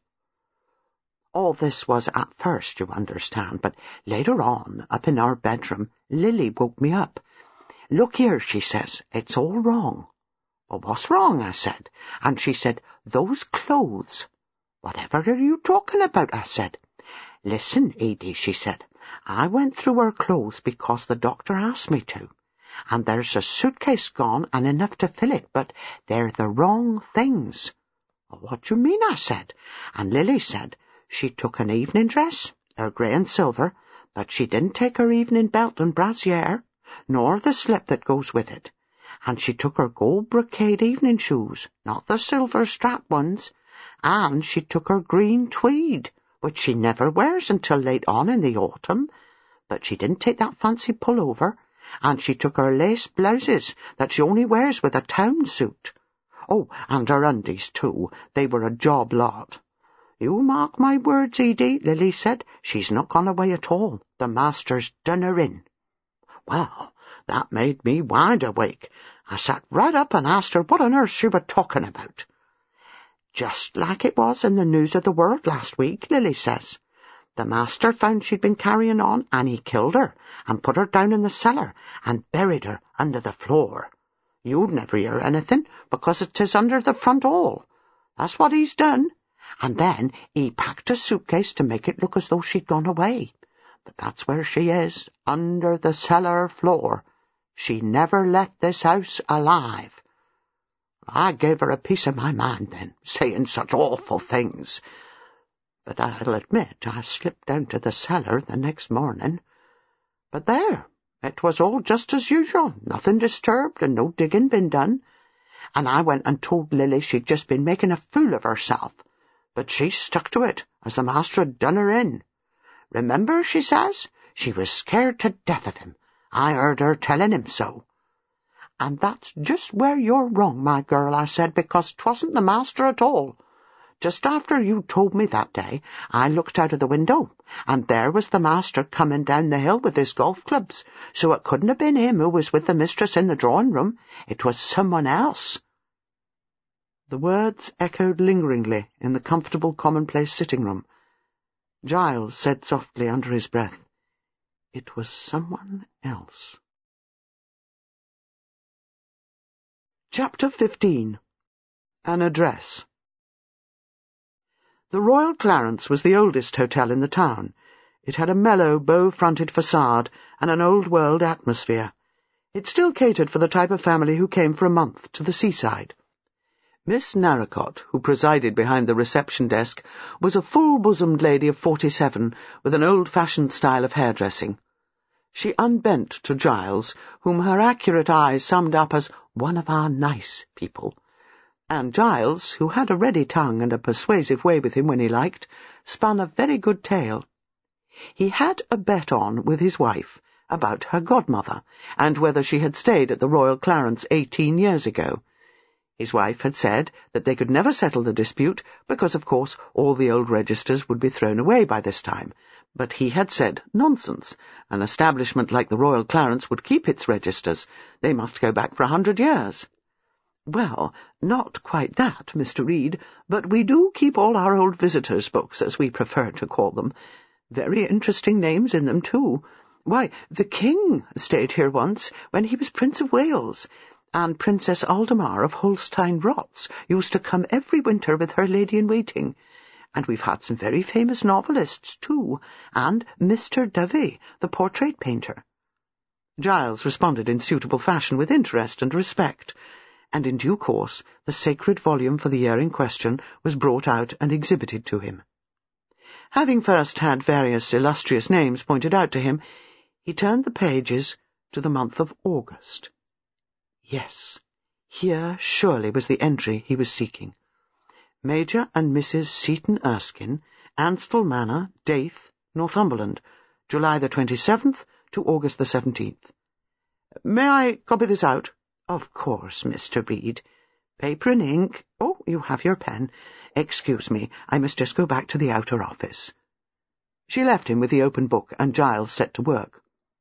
All this was at first, you understand, but later on, up in our bedroom, Lily woke me up. Look here, she says, it's all wrong. Well, what's wrong, I said. And she said, those clothes. Whatever are you talking about, I said. Listen, Edie, she said. I went through her clothes because the doctor asked me to. And there's a suitcase gone and enough to fill it, but they're the wrong things. Well, what do you mean, I said. And Lily said, she took an evening dress, her grey and silver, but she didn't take her evening belt and brassiere, nor the slip that goes with it. And she took her gold brocade evening shoes, not the silver strap ones, and she took her green tweed, which she never wears until late on in the autumn, but she didn't take that fancy pullover, and she took her lace blouses that she only wears with a town suit. Oh, and her undies, too. They were a job lot. You mark my words, Edie, Lily said. She's not gone away at all. The master's done her in. Well, that made me wide awake. I sat right up and asked her what on earth she were talking about. Just like it was in the News of the World last week, Lily says. The master found she'd been carrying on, and he killed her, and put her down in the cellar, and buried her under the floor. You'd never hear anything, because it is under the front hall. That's what he's done. And then he packed a suitcase to make it look as though she'd gone away. But that's where she is, under the cellar floor. She never left this house alive. I gave her a piece of my mind then, saying such awful things. But I'll admit I slipped down to the cellar the next morning. But there, it was all just as usual, nothing disturbed and no digging been done. And I went and told Lily she'd just been making a fool of herself. But she stuck to it, as the master had done her in. Remember, she says, she was scared to death of him. I heard her telling him so. And that's just where you're wrong, my girl, I said, because 'twasn't the master at all. Just after you told me that day, I looked out of the window, and there was the master coming down the hill with his golf clubs, so it couldn't have been him who was with the mistress in the drawing-room. It was someone else. The words echoed lingeringly in the comfortable commonplace sitting-room. Giles said softly under his breath, "It was someone else."
Chapter fifteen. An Address. The Royal Clarence was the oldest hotel in the town. It had a mellow, bow-fronted facade and an old-world atmosphere. It still catered for the type of family who came for a month to the seaside. Miss Narracott, who presided behind the reception desk, was a full-bosomed lady of forty-seven, with an old-fashioned style of hairdressing. She unbent to Giles, whom her accurate eyes summed up as one of our nice people. And Giles, who had a ready tongue and a persuasive way with him when he liked, spun a very good tale. He had a bet on with his wife about her godmother, and whether she had stayed at the Royal Clarence eighteen years ago. His wife had said that they could never settle the dispute, because, of course, all the old registers would be thrown away by this time. But he had said nonsense. An establishment like the Royal Clarence would keep its registers. They must go back for a hundred years. Well, not quite that, Mister Reed, but we do keep all our old visitors' books, as we prefer to call them. Very interesting names in them, too. Why, the King stayed here once, when he was Prince of Wales, and Princess Aldemar of Holstein-Rotz used to come every winter with her lady-in-waiting. And we've had some very famous novelists, too, and Mister Davey, the portrait painter. Giles responded in suitable fashion with interest and respect, and in due course the sacred volume for the year in question was brought out and exhibited to him. Having first had various illustrious names pointed out to him, he turned the pages to the month of August. Yes, here surely was the entry he was seeking. Major and Missus Seton Erskine, Anstall Manor, Daith, Northumberland, July the twenty-seventh to August the seventeenth. May I copy this out? Of course, Mister Reed. Paper and ink. Oh, you have your pen. Excuse me, I must just go back to the outer office. She left him with the open book, and Giles set to work.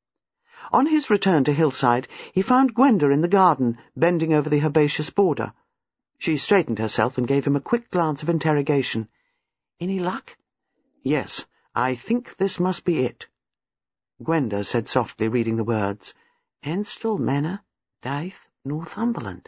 On his return to Hillside, he found Gwenda in the garden, bending over the herbaceous border. She straightened herself and gave him a quick glance of interrogation. Any luck? Yes, I think this must be it. Gwenda said softly, reading the words, Anstall Manor, Daith, Northumberland.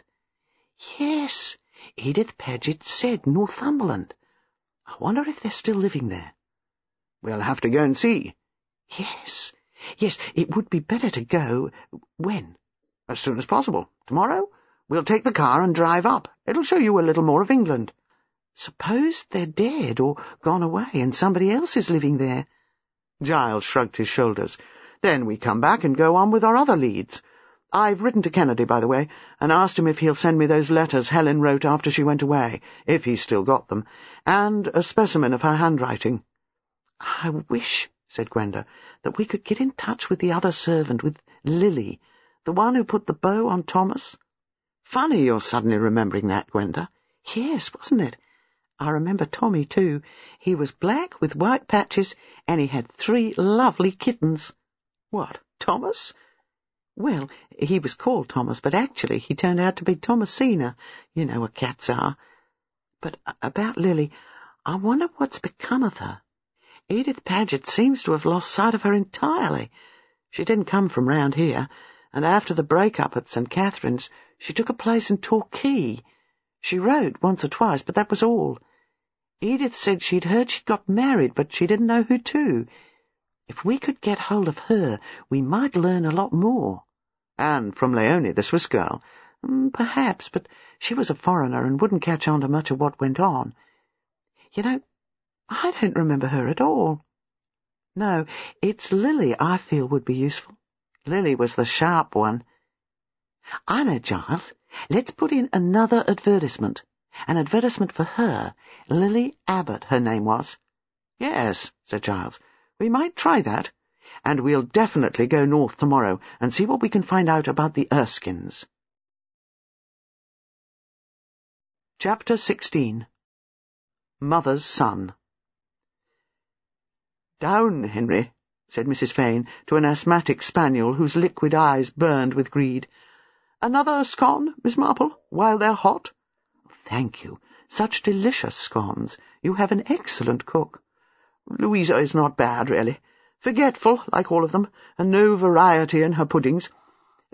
Yes, Edith Paget said Northumberland. I wonder if they're still living there. We'll have to go and see. Yes, yes, it would be better to go. When? As soon as possible. Tomorrow? We'll take the car and drive up. It'll show you a little more of England. Suppose they're dead or gone away and somebody else is living there? Giles shrugged his shoulders. Then we come back and go on with our other leads. I've written to Kennedy, by the way, and asked him if he'll send me those letters Helen wrote after she went away, if he's still got them, and a specimen of her handwriting. I wish, said Gwenda, that we could get in touch with the other servant, with Lily, the one who put the bow on Thomas. Funny you're suddenly remembering that, Gwenda. Yes, wasn't it? I remember Tommy, too. He was black with white patches, and he had three lovely kittens. What, Thomas? Well, he was called Thomas, but actually he turned out to be Thomasina. You know what cats are. But about Lily, I wonder what's become of her. Edith Paget seems to have lost sight of her entirely. She didn't come from round here, and after the break-up at Saint Catherine's, she took a place in Torquay. She wrote once or twice, but that was all. Edith said she'd heard she'd got married, but she didn't know who to. If we could get hold of her, we might learn a lot more. And from Leonie, the Swiss girl. Mm, perhaps, but she was a foreigner and wouldn't catch on to much of what went on. You know, I don't remember her at all. No, it's Lily I feel would be useful. Lily was the sharp one. I know, Giles. Let's put in another advertisement. An advertisement for her. Lily Abbott, her name was. Yes, said Giles. We might try that. And we'll definitely go north tomorrow and see what we can find out about the Erskines. Chapter sixteen. Mother's Son. Down, Henry, said Missus Fane to an asthmatic spaniel whose liquid eyes burned with greed. Another scone, Miss Marple, while they're hot? Thank you. Such delicious scones. You have an excellent cook. Louisa is not bad, really. Forgetful, like all of them, and no variety in her puddings.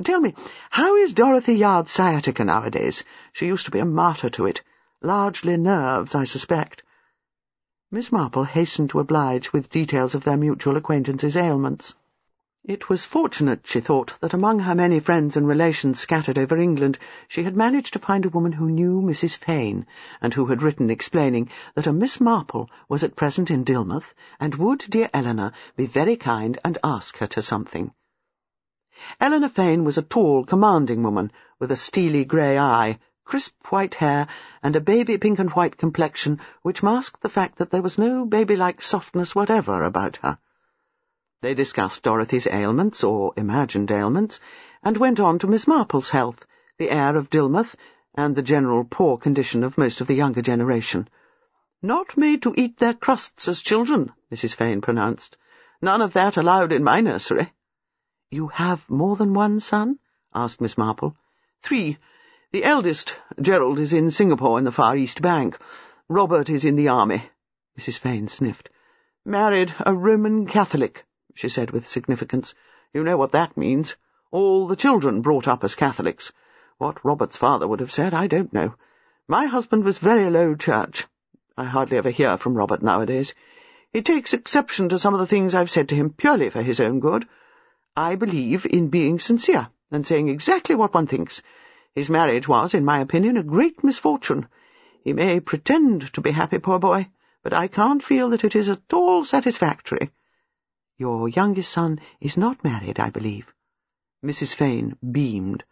Tell me, how is Dorothy Yard's sciatica nowadays? She used to be a martyr to it. Largely nerves, I suspect." Miss Marple hastened to oblige with details of their mutual acquaintance's ailments. It was fortunate, she thought, that among her many friends and relations scattered over England she had managed to find a woman who knew Missus Fane, and who had written explaining that a Miss Marple was at present in Dilmouth, and would dear Eleanor be very kind and ask her to something. Eleanor Fane was a tall, commanding woman, with a steely grey eye, crisp white hair, and a baby pink and white complexion which masked the fact that there was no baby-like softness whatever about her. They discussed Dorothy's ailments, or imagined ailments, and went on to Miss Marple's health, the air of Dilmouth, and the general poor condition of most of the younger generation. "Not made to eat their crusts as children," Missus Fane pronounced. "None of that allowed in my nursery." "You have more than one son?" asked Miss Marple. "Three. The eldest, Gerald, is in Singapore in the Far East Bank. Robert is in the army." Missus Fane sniffed. "Married a Roman Catholic," she said with significance. "You know what that means. All the children brought up as Catholics. What Robert's father would have said, I don't know. My husband was very low church. I hardly ever hear from Robert nowadays. He takes exception to some of the things I've said to him purely for his own good. I believe in being sincere, and saying exactly what one thinks. His marriage was, in my opinion, a great misfortune. He may pretend to be happy, poor boy, but I can't feel that it is at all satisfactory." "Your youngest son is not married, I believe." Missus Fane beamed.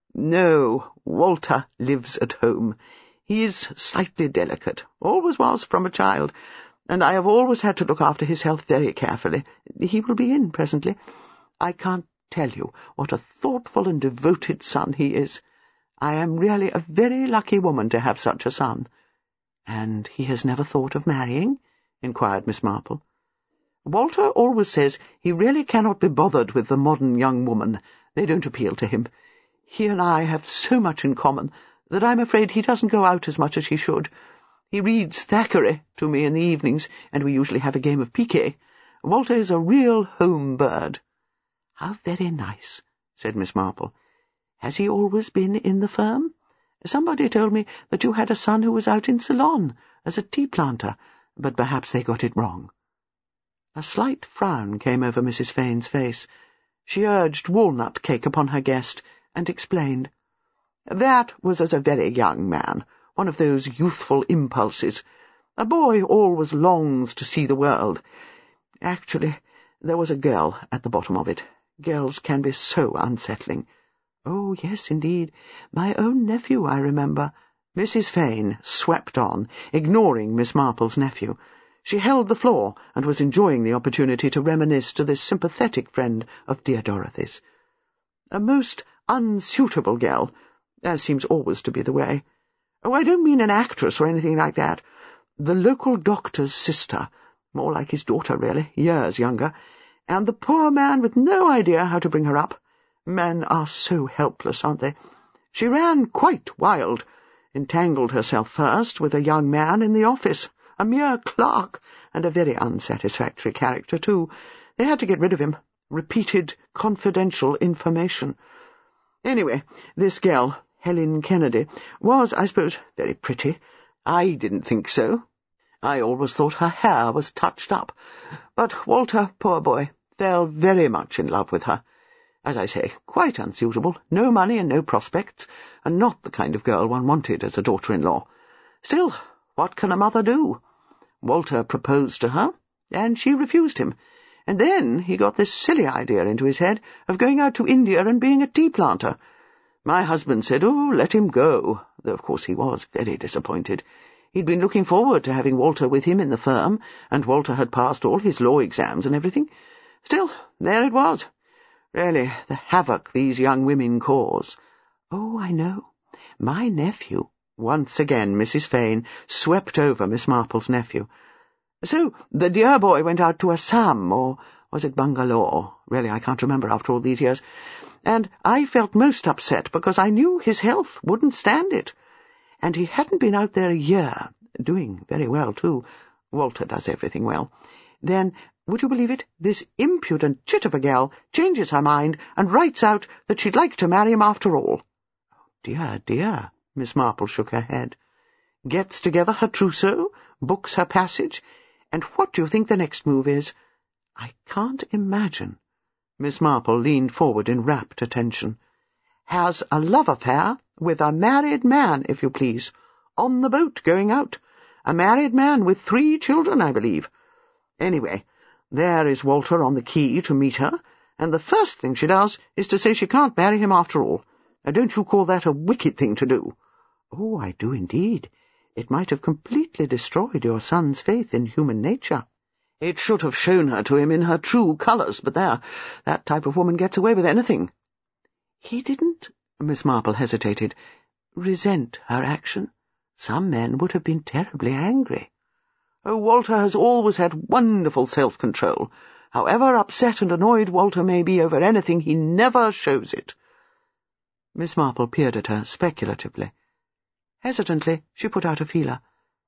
"No, Walter lives at home. He is slightly delicate, always was from a child, and I have always had to look after his health very carefully. He will be in presently. I can't tell you what a thoughtful and devoted son he is. I am really a very lucky woman to have such a son." "And he has never thought of marrying?" inquired Miss Marple. "Walter always says he really cannot be bothered with the modern young woman. They don't appeal to him. He and I have so much in common that I'm afraid he doesn't go out as much as he should. He reads Thackeray to me in the evenings, and we usually have a game of piquet. Walter is a real home bird." "How very nice," said Miss Marple. "Has he always been in the firm? Somebody told me that you had a son who was out in Ceylon as a tea planter, but perhaps they got it wrong." A slight frown came over Missus Fane's face. She urged walnut cake upon her guest, and explained. "That was as a very young man, one of those youthful impulses. A boy always longs to see the world. Actually, there was a girl at the bottom of it. Girls can be so unsettling." "Oh, yes, indeed. My own nephew, I remember." Missus Fane swept on, ignoring Miss Marple's nephew. She held the floor, and was enjoying the opportunity to reminisce to this sympathetic friend of dear Dorothy's. "A most unsuitable girl, as seems always to be the way. Oh, I don't mean an actress or anything like that. The local doctor's sister, more like his daughter, really, years younger, and the poor man with no idea how to bring her up. Men are so helpless, aren't they? She ran quite wild, entangled herself first with a young man in the office, a mere clerk, and a very unsatisfactory character, too. They had to get rid of him. Repeated confidential information. Anyway, this girl, Helen Kennedy, was, I suppose, very pretty. I didn't think so. I always thought her hair was touched up. But Walter, poor boy, fell very much in love with her. As I say, quite unsuitable, no money and no prospects, and not the kind of girl one wanted as a daughter-in-law. Still, what can a mother do? Walter proposed to her, and she refused him, and then he got this silly idea into his head of going out to India and being a tea planter. My husband said, oh, let him go, though of course he was very disappointed. He'd been looking forward to having Walter with him in the firm, and Walter had passed all his law exams and everything. Still, there it was. Really, the havoc these young women cause. Oh, I know. My nephew... Once again Missus Fane swept over Miss Marple's nephew. So, the dear boy went out to Assam, or was it Bangalore? Really, I can't remember after all these years. And I felt most upset because I knew his health wouldn't stand it. And he hadn't been out there a year, doing very well, too. Walter does everything well. Then
Would you believe it? This impudent chit of a gal changes her mind and writes out that she'd like to marry him after all. Dear, dear, Miss Marple shook her head. Gets together her trousseau, books her passage, and what do you think the next move is? I can't imagine. Miss Marple leaned forward in rapt attention. Has a love affair with a married man, if you please, on the boat going out. A married man with three children, I believe. Anyway, there is Walter on the quay to meet her, and the first thing she does is to say she can't marry him after all. Now, don't you call that a wicked thing to do? Oh, I do indeed. It might have completely destroyed your son's faith in human nature. It should have shown her to him in her true colours, but there, that type of woman gets away with anything. He didn't, Miss Marple hesitated, resent her action. Some men would have been terribly angry. Oh, Walter has always had wonderful self-control. However upset and annoyed Walter may be over anything, he never shows it. Miss Marple peered at her speculatively. Hesitantly, she put out a feeler.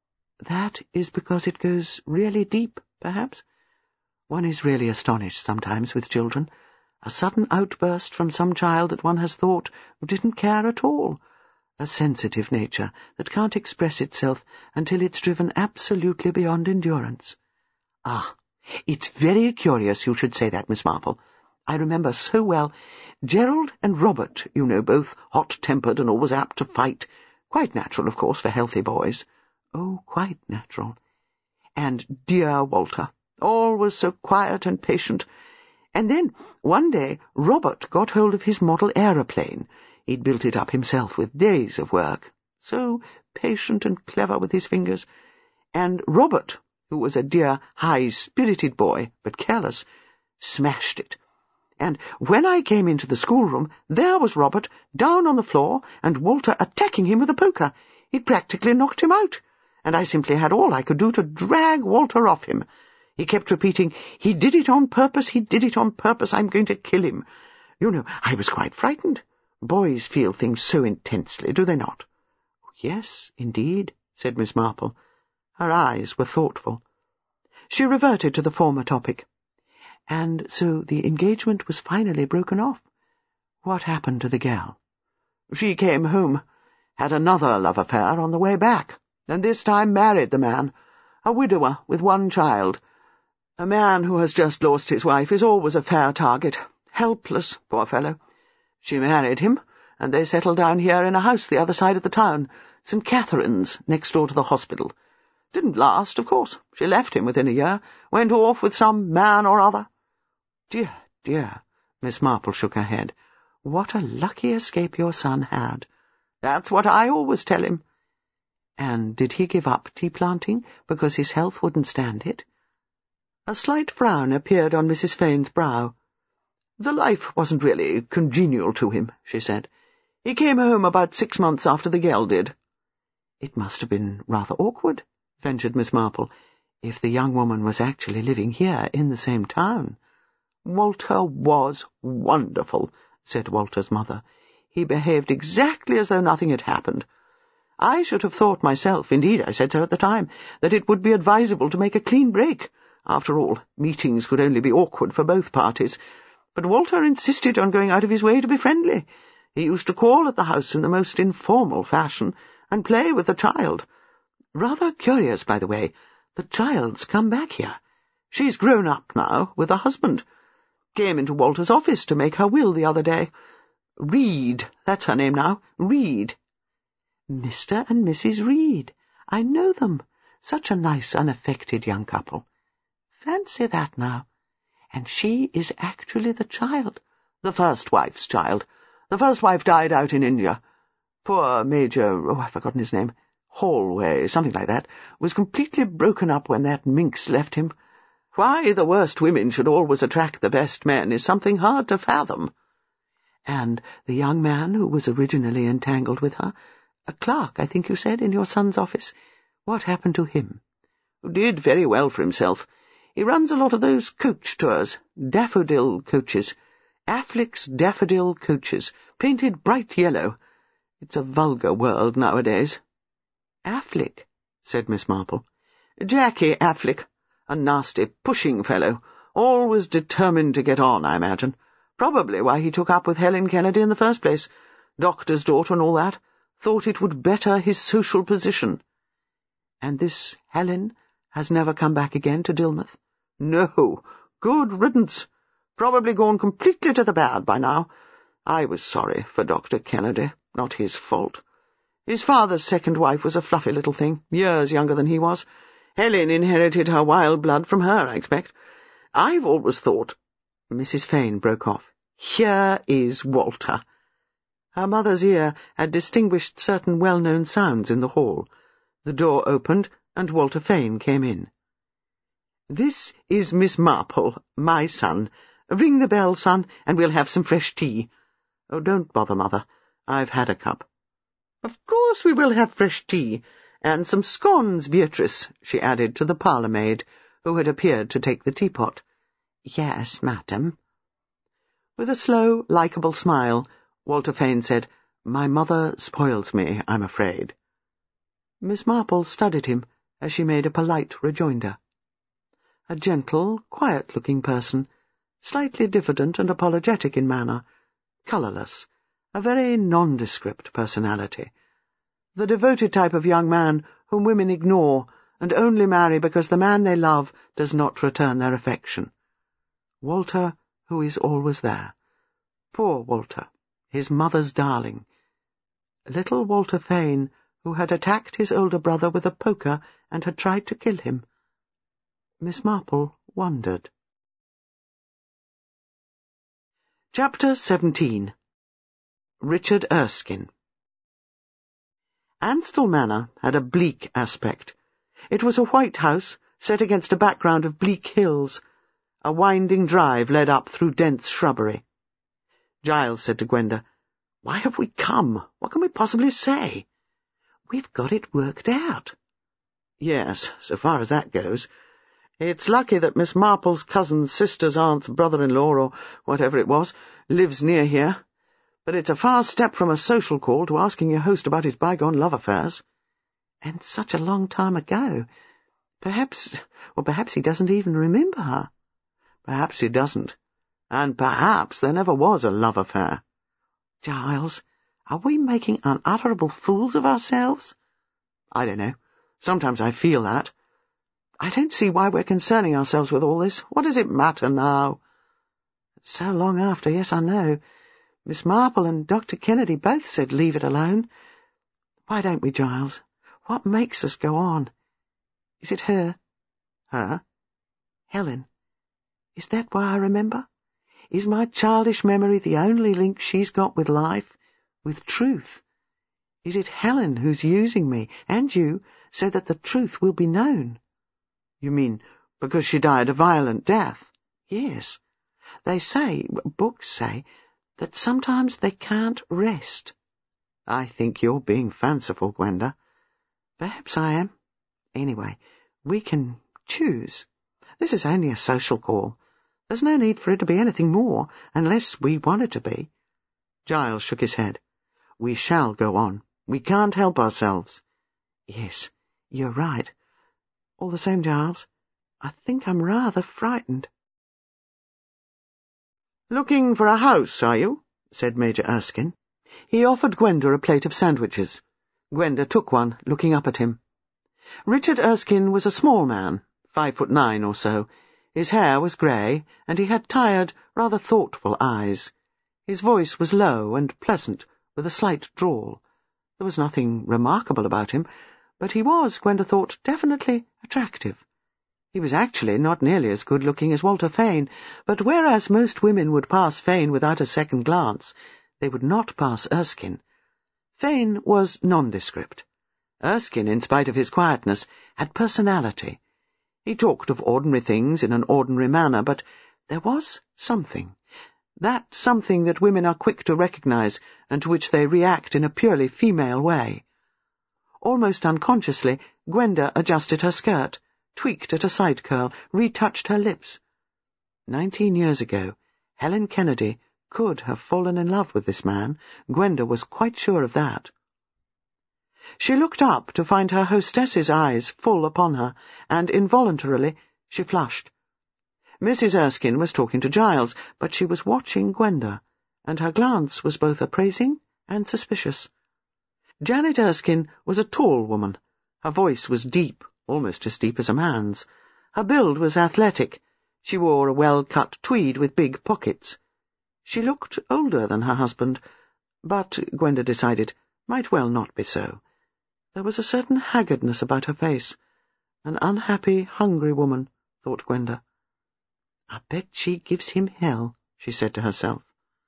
That is because it goes really deep, perhaps. One is really astonished sometimes with children. A sudden outburst from some child that one has thought didn't care at all. A sensitive nature that can't express itself until it's driven absolutely beyond endurance. Ah, it's very curious you should say that, Miss Marple. I remember so well. Gerald and Robert, you know, both hot-tempered and always apt to fight. Quite natural, of course, for healthy boys. Oh, quite natural. And dear Walter, always so quiet and patient. And then, one day, Robert got hold of his model aeroplane. He'd built it up himself with days of work. So patient and clever with his fingers. And Robert, who was a dear, high-spirited boy, but careless, smashed it. And when I came into the schoolroom, there was Robert, down on the floor, and Walter attacking him with a poker. He'd practically knocked him out, and I simply had all I could do to drag Walter off him. He kept repeating, he did it on purpose, he did it on purpose, I'm going to kill him. You know, I was quite frightened. Boys feel things so intensely, do they not? Yes, indeed, said Miss Marple. Her eyes were thoughtful. She reverted to the former topic. And so the engagement was finally broken off. What happened to the gal? She came home, had another love affair on the way back, and this time married the man, a widower with one child. A man who has just lost his wife is always a fair target. Helpless, poor fellow. She married him, and they settled down here in a house the other side of the town, Saint Catherine's, next door to the hospital. Didn't last, of course. She left him within a year, went off with some man or other. Dear, dear, Miss Marple shook her head. What a lucky escape your son had. That's what I always tell him. And did he give up tea-planting because his health wouldn't stand it? A slight frown appeared on Missus Fane's brow. The life wasn't really congenial to him, she said. He came home about six months after the girl did. It must have been rather awkward, ventured Miss Marple, if the young woman was actually living here in the same town. Walter was wonderful, said Walter's mother. He behaved exactly as though nothing had happened. I should have thought myself, indeed I said so at the time, that it would be advisable to make a clean break. After all, meetings could only be awkward for both parties. But Walter insisted on going out of his way to be friendly. He used to call at the house in the most informal fashion and play with the child. Rather curious, by the way, the child's come back here. She's grown up now, with a husband. Came into Walter's office to make her will the other day. Reed, that's her name now, Reed. Mister and Missus Reed. I know them. Such a nice, unaffected young couple. Fancy that now. And she is actually the child. The first wife's child. The first wife died out in India. Poor Major, oh, I've forgotten his name, Hallway, something like that, was completely broken up when that minx left him. Why the worst women should always attract the best men is something hard to fathom. And the young man who was originally entangled with her, a clerk, I think you said, in your son's office, what happened to him? Did very well for himself. He runs a lot of those coach tours, daffodil coaches, Affleck's daffodil coaches, painted bright yellow. It's a vulgar world nowadays. Affleck, said Miss Marple. Jackie Affleck, A nasty, pushing fellow, always determined to get on, I imagine. Probably why he took up with Helen Kennedy in the first place. Doctor's daughter and all that. Thought it would better his social position. And this Helen has never come back again to Dilmouth? No. Good riddance. Probably gone completely to the bad by now. I was sorry for Doctor Kennedy. Not his fault. His father's second wife was a fluffy little thing, years younger than he was. Helen inherited her wild blood from her, I expect. I've always thought— Missus Fane broke off. Here is Walter. Her mother's ear had distinguished certain well-known sounds in the hall. The door opened, and Walter Fane came in. This is Miss Marple, my son. Ring the bell, son, and we'll have some fresh tea. Oh, don't bother, Mother. I've had a cup. Of course we will have fresh tea, and some scones, Beatrice, she added to the parlour-maid, who had appeared to take the teapot. Yes, madam. With a slow, likeable smile, Walter Fane said, My mother spoils me, I'm afraid. Miss Marple studied him as she made a polite rejoinder. A gentle, quiet-looking person, slightly diffident and apologetic in manner, colourless, a very nondescript personality, the devoted type of young man whom women ignore and only marry because the man they love does not return their affection. Walter, who is always there. Poor Walter, his mother's darling. Little Walter Fane, who had attacked his older brother with a poker and had tried to kill him. Miss Marple wondered. Chapter seventeen. Richard Erskine. Anstall Manor had a bleak aspect. It was a white house set against a background of bleak hills. A winding drive led up through dense shrubbery. Giles said to Gwenda, Why have we come? What can we possibly say? We've got it worked out. Yes, so far as that goes. It's lucky that Miss Marple's cousin's sister's aunt's brother-in-law, or whatever it was, lives near here. But it's a far step from a social call to asking your host about his bygone love affairs. And such a long time ago. Perhaps, or perhaps he doesn't even remember her. Perhaps he doesn't. And perhaps there never was a love affair. Giles, are we making unutterable fools of ourselves? I don't know. Sometimes I feel that. I don't see why we're concerning ourselves with all this. What does it matter now? So long after, yes, I know. Miss Marple and Doctor Kennedy both said leave it alone. Why don't we, Giles? What makes us go on? Is it her? Her? Helen. Is that why I remember? Is my childish memory the only link she's got with life, with truth? Is it Helen who's using me, and you, so that the truth will be known? You mean because she died a violent death? Yes. They say, books say, that sometimes they can't rest. I think you're being fanciful, Gwenda. Perhaps I am. Anyway, we can choose. This is only a social call. There's no need for it to be anything more, unless we want it to be. Giles shook his head. We shall go on. We can't help ourselves. Yes, you're right. All the same, Giles, I think I'm rather frightened. Looking for a house, are you? Said Major Erskine. He offered Gwenda a plate of sandwiches. Gwenda took one, looking up at him. Richard Erskine was a small man, five foot nine or so. His hair was grey, and he had tired, rather thoughtful eyes. His voice was low and pleasant, with a slight drawl. There was nothing remarkable about him, but he was, Gwenda thought, definitely attractive. He was actually not nearly as good-looking as Walter Fane, but whereas most women would pass Fane without a second glance, they would not pass Erskine. Fane was nondescript. Erskine, in spite of his quietness, had personality. He talked of ordinary things in an ordinary manner, but there was something. That something that women are quick to recognize and to which they react in a purely female way. Almost unconsciously, Gwenda adjusted her skirt, tweaked at a side curl, retouched her lips. Nineteen years ago, Helen Kennedy could have fallen in love with this man. Gwenda was quite sure of that. She looked up to find her hostess's eyes full upon her, and involuntarily
She flushed. Missus Erskine was talking to Giles, but she was watching Gwenda, and her glance was both appraising and suspicious. Janet Erskine was a tall woman. Her voice was deep, almost as deep as a man's. Her build was athletic. She wore a well-cut tweed with big pockets. She looked older than her husband, but, Gwenda decided, might well not be so. There was a certain haggardness about her face. An unhappy, hungry woman, thought Gwenda. I bet she gives him hell, she said to herself.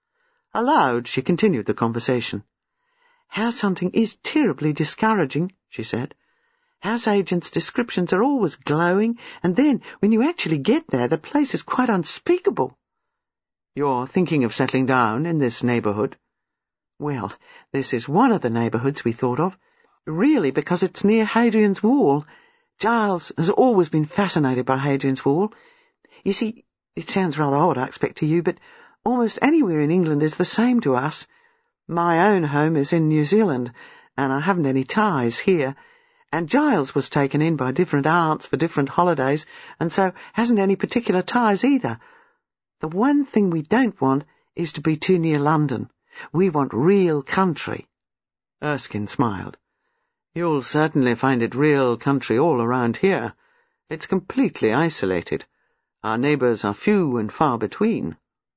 Aloud, she continued the conversation. House hunting is terribly discouraging, she said. House agents' descriptions are always glowing, and then, when you actually get there, the place is quite unspeakable. You're thinking of settling down in this neighbourhood? Well, this is one of the neighbourhoods we thought of, really because it's near Hadrian's Wall. Giles has always been fascinated by Hadrian's Wall. You see, it sounds rather odd, I expect, to you, but almost anywhere in England is the same to us. My own home is in New Zealand, and I haven't any ties here. And Giles was taken in by different aunts for different holidays, and so hasn't any particular ties either. The one thing we don't want is to be too near London. We want real country. Erskine smiled. You'll certainly find it real country all around here. It's completely isolated. Our neighbours are few and far between.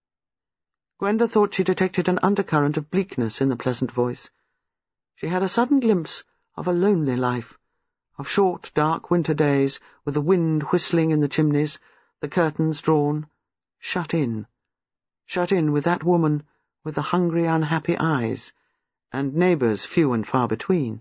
Gwenda thought she detected an undercurrent of bleakness in the pleasant voice. She had a sudden glimpse of a lonely life, of short, dark winter days, with the wind whistling in the chimneys, the curtains drawn, shut in, shut in with that woman with the hungry, unhappy eyes, and neighbours few and far between.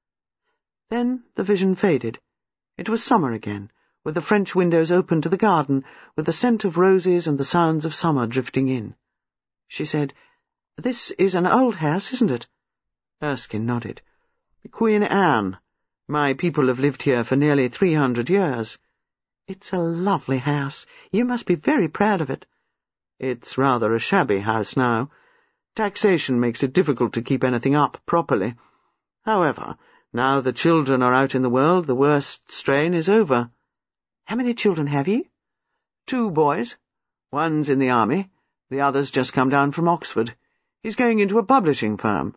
Then the vision faded. It was summer again, with the French windows open to the garden, with the scent of roses and the sounds of summer drifting in. She said, This is an old house, isn't it? Erskine nodded. Queen Anne. My people have lived here for nearly three hundred years. It's a lovely house. You must be very proud of it. It's rather a shabby house now. Taxation makes it difficult to keep anything up properly. However, now the children are out in the world, the worst strain is over. How many children have you? Two boys. One's in the army. The other's just come down from Oxford. He's going into a publishing firm.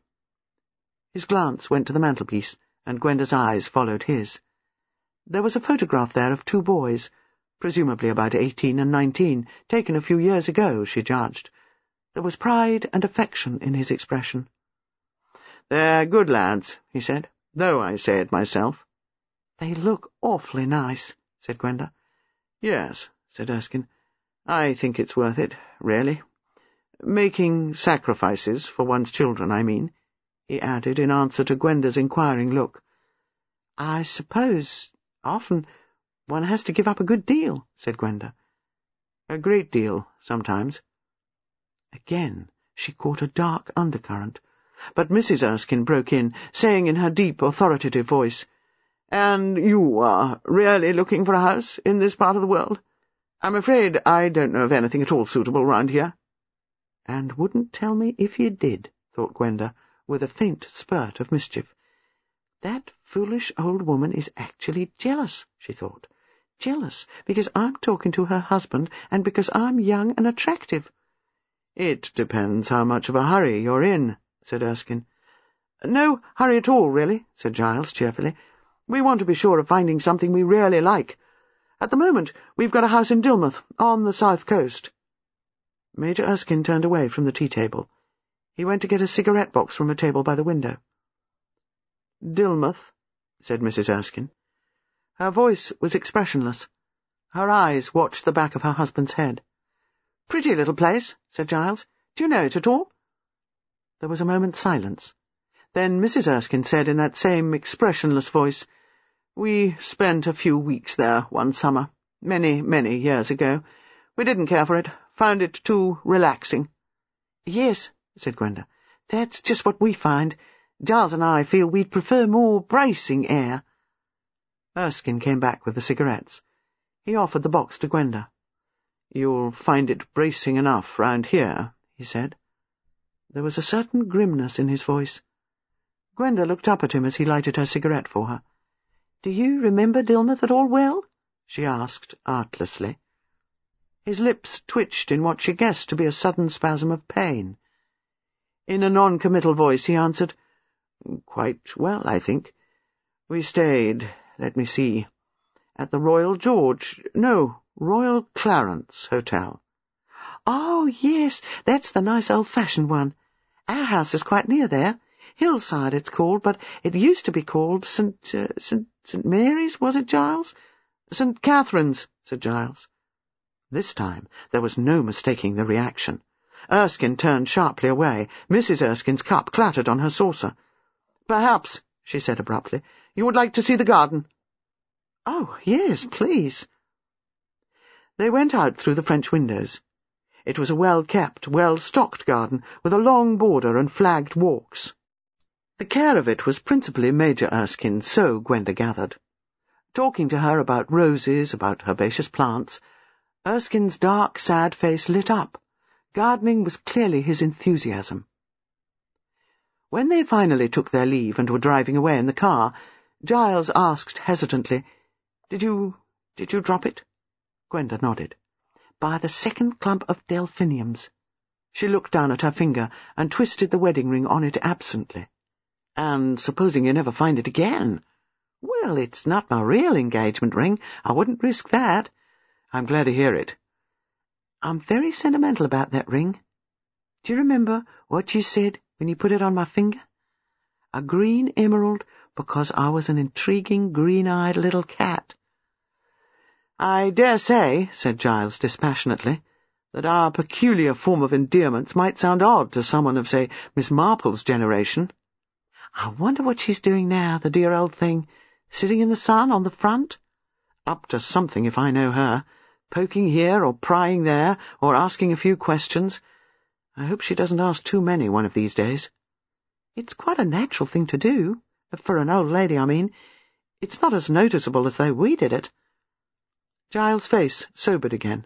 His glance went to the mantelpiece, and Gwenda's eyes followed his. There was a photograph there of two boys, presumably about eighteen and nineteen, taken a few years ago, she judged. There was pride and affection in his expression. They're good lads, he said, though I say it myself. They look awfully nice, said Gwenda. Yes, said Erskine. I think it's worth it, really. Making sacrifices for one's children, I mean, he added in answer to Gwenda's inquiring look. I suppose often one has to give up a good deal, said Gwenda. A great deal, sometimes. Again she caught a dark undercurrent, but Missus Erskine broke in, saying in her deep, authoritative voice, And you are really looking for a house in this part of the world? I'm afraid I don't know of anything at all suitable round here. And wouldn't tell me if you did, thought Gwenda, with a faint spurt of mischief. That foolish old woman is actually jealous, she thought. Jealous because I'm talking to her husband and because I'm young and attractive. It depends how much of a hurry you're in, said Erskine. No hurry at all, really, said Giles cheerfully. We want to be sure of finding something we really like. At the moment, we've got a house in Dilmouth, on the south coast. Major Erskine turned away from the tea-table. He went to get a cigarette-box from a table by the window. Dilmouth, said Missus Erskine. Her voice was expressionless. Her eyes watched the back of her husband's head. Pretty little place, said Giles. Do you know it at all? There was a moment's silence. Then Missus Erskine said in that same expressionless voice, We spent a few weeks there one summer, many, many years ago. We didn't care for it, found it too relaxing. Yes, said Gwenda, that's just what we find. Giles and I feel we'd prefer more bracing air. Erskine came back with the cigarettes. He offered the box to Gwenda. You'll find it bracing enough round here, he said. There was a certain grimness in his voice. Gwenda looked up at him as he lighted her cigarette for her. Do you remember Dilmouth at all well? she asked artlessly. His lips twitched in what she guessed to be a sudden spasm of pain. In a non-committal voice he answered, "Quite well, I think. We stayed, let me see, at the Royal George, no, Royal Clarence Hotel." "Oh, yes, that's the nice old-fashioned one. Our house is quite near there. Hillside it's called, but it used to be called St. Uh, St. St. Mary's, was it, Giles?" "St. Catherine's," said Giles. This time there was no mistaking the reaction. Erskine turned sharply away. Missus Erskine's cup clattered on her saucer. "Perhaps," she said abruptly, "you would like to see the garden?" "Oh, yes, please." They went out through the French windows. It was a well-kept, well-stocked garden, with a long border and flagged walks. The care of it was principally Major Erskine, so Gwenda gathered. Talking to her about roses, about herbaceous plants, Erskine's dark, sad face lit up. Gardening was clearly his enthusiasm. When they finally took their leave and were driving away in the car, Giles asked hesitantly, Did you... did you drop it?" Gwenda nodded. "By the second clump of delphiniums." She looked down at her finger and twisted the wedding ring on it absently. "And supposing you never find it again?" "Well, it's not my real engagement ring. I wouldn't risk that." "I'm glad to hear it." "I'm very sentimental about that ring. Do you remember what you said when you put it on my finger? A green emerald because I was an intriguing, green-eyed little cat." "I dare say," said Giles dispassionately, "that our peculiar form of endearments might sound odd to someone of, say, Miss Marple's generation." "I wonder what she's doing now, the dear old thing. Sitting in the sun on the front?" "Up to something, if I know her. Poking here or prying there, or asking a few questions. I hope she doesn't ask too many one of these days." "It's quite a natural thing to do. For an old lady, I mean. It's not as noticeable as though we did it." Giles' face sobered again.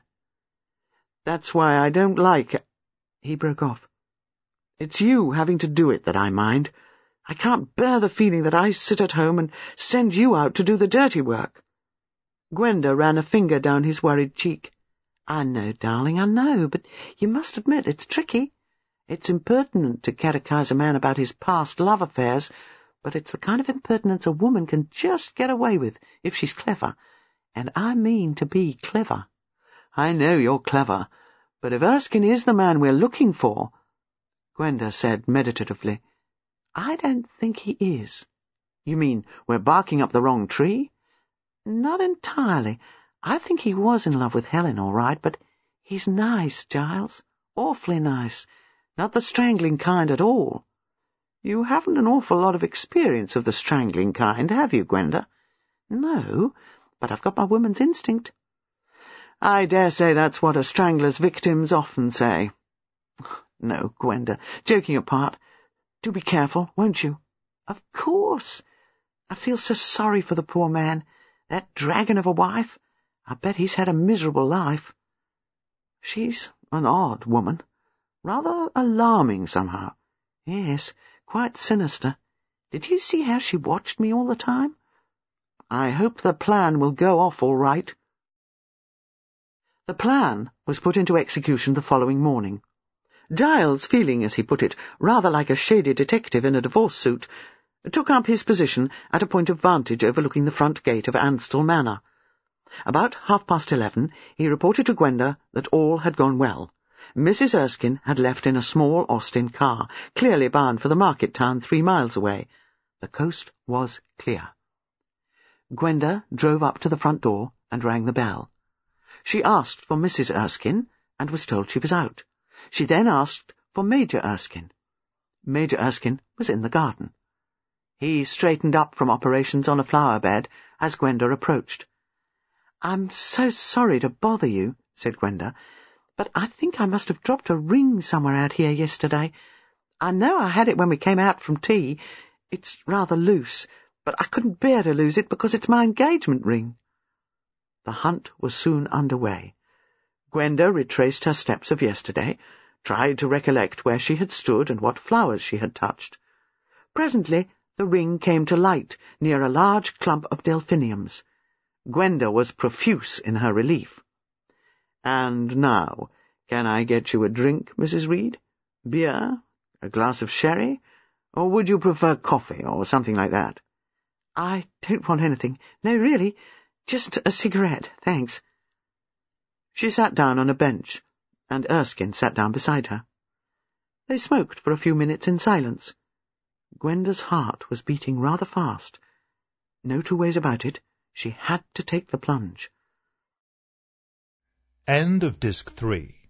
"That's why I don't like—" He broke off. "It's you having to do it that I mind. I can't bear the feeling that I sit at home and send you out to do the dirty work." Gwenda ran a finger down his worried cheek. "I know, darling, I know, but you must admit it's tricky. It's impertinent to catechise a man about his past love affairs, but it's the kind of impertinence a woman can just get away with if she's clever, and I mean to be clever." "I know you're clever, but if Erskine is the man we're looking for—" Gwenda said meditatively, "I don't think he is." "You mean we're barking up the wrong tree?" "Not entirely. I think he was in love with Helen, all right, but he's nice, Giles. Awfully nice. Not the strangling kind at all." "You haven't an awful lot of experience of the strangling kind, have you, Gwenda?" "No, but I've got my woman's instinct." "I dare say that's what a strangler's victims often say." "No, Gwenda, joking apart, do be careful, won't you?" "Of course. I feel so sorry for the poor man. That dragon of a wife. I bet he's had a miserable life." "She's an odd woman. Rather alarming, somehow." "Yes, quite sinister. Did you see how she watched me all the time?" "I hope the plan will go off all right." The plan was put into execution the following morning. Giles, feeling, as he put it, rather like a shady detective in a divorce suit, took up his position at a point of vantage overlooking the front gate of Anstall Manor. About half-past eleven he reported to Gwenda that all had gone well. Missus Erskine had left in a small Austin car, clearly bound for the market town three miles away. The coast was clear. Gwenda drove up to the front door and rang the bell. She asked for Missus Erskine, and was told she was out. She then asked for Major Erskine. Major Erskine was in the garden. He straightened up from operations on a flower bed as Gwenda approached. "I'm so sorry to bother you," said Gwenda, "but I think I must have dropped a ring somewhere out here yesterday. I know I had it when we came out from tea. It's rather loose, but I couldn't bear to lose it because it's my engagement ring." The hunt was soon underway. Gwenda retraced her steps of yesterday, tried to recollect where she had stood and what flowers she had touched. Presently the ring came to light near a large clump of delphiniums.
Gwenda was profuse in her relief. "And now, can I get you a drink, Missus Reed? Beer? A glass of sherry? Or would you prefer coffee, or something like that?"
"I don't want anything. No, really. Just a cigarette, thanks."
She sat down on a bench, and Erskine sat down beside her. They smoked for a few minutes in silence. Gwenda's heart was beating rather fast. No two ways about it, she had to take the plunge.
End of Disc three.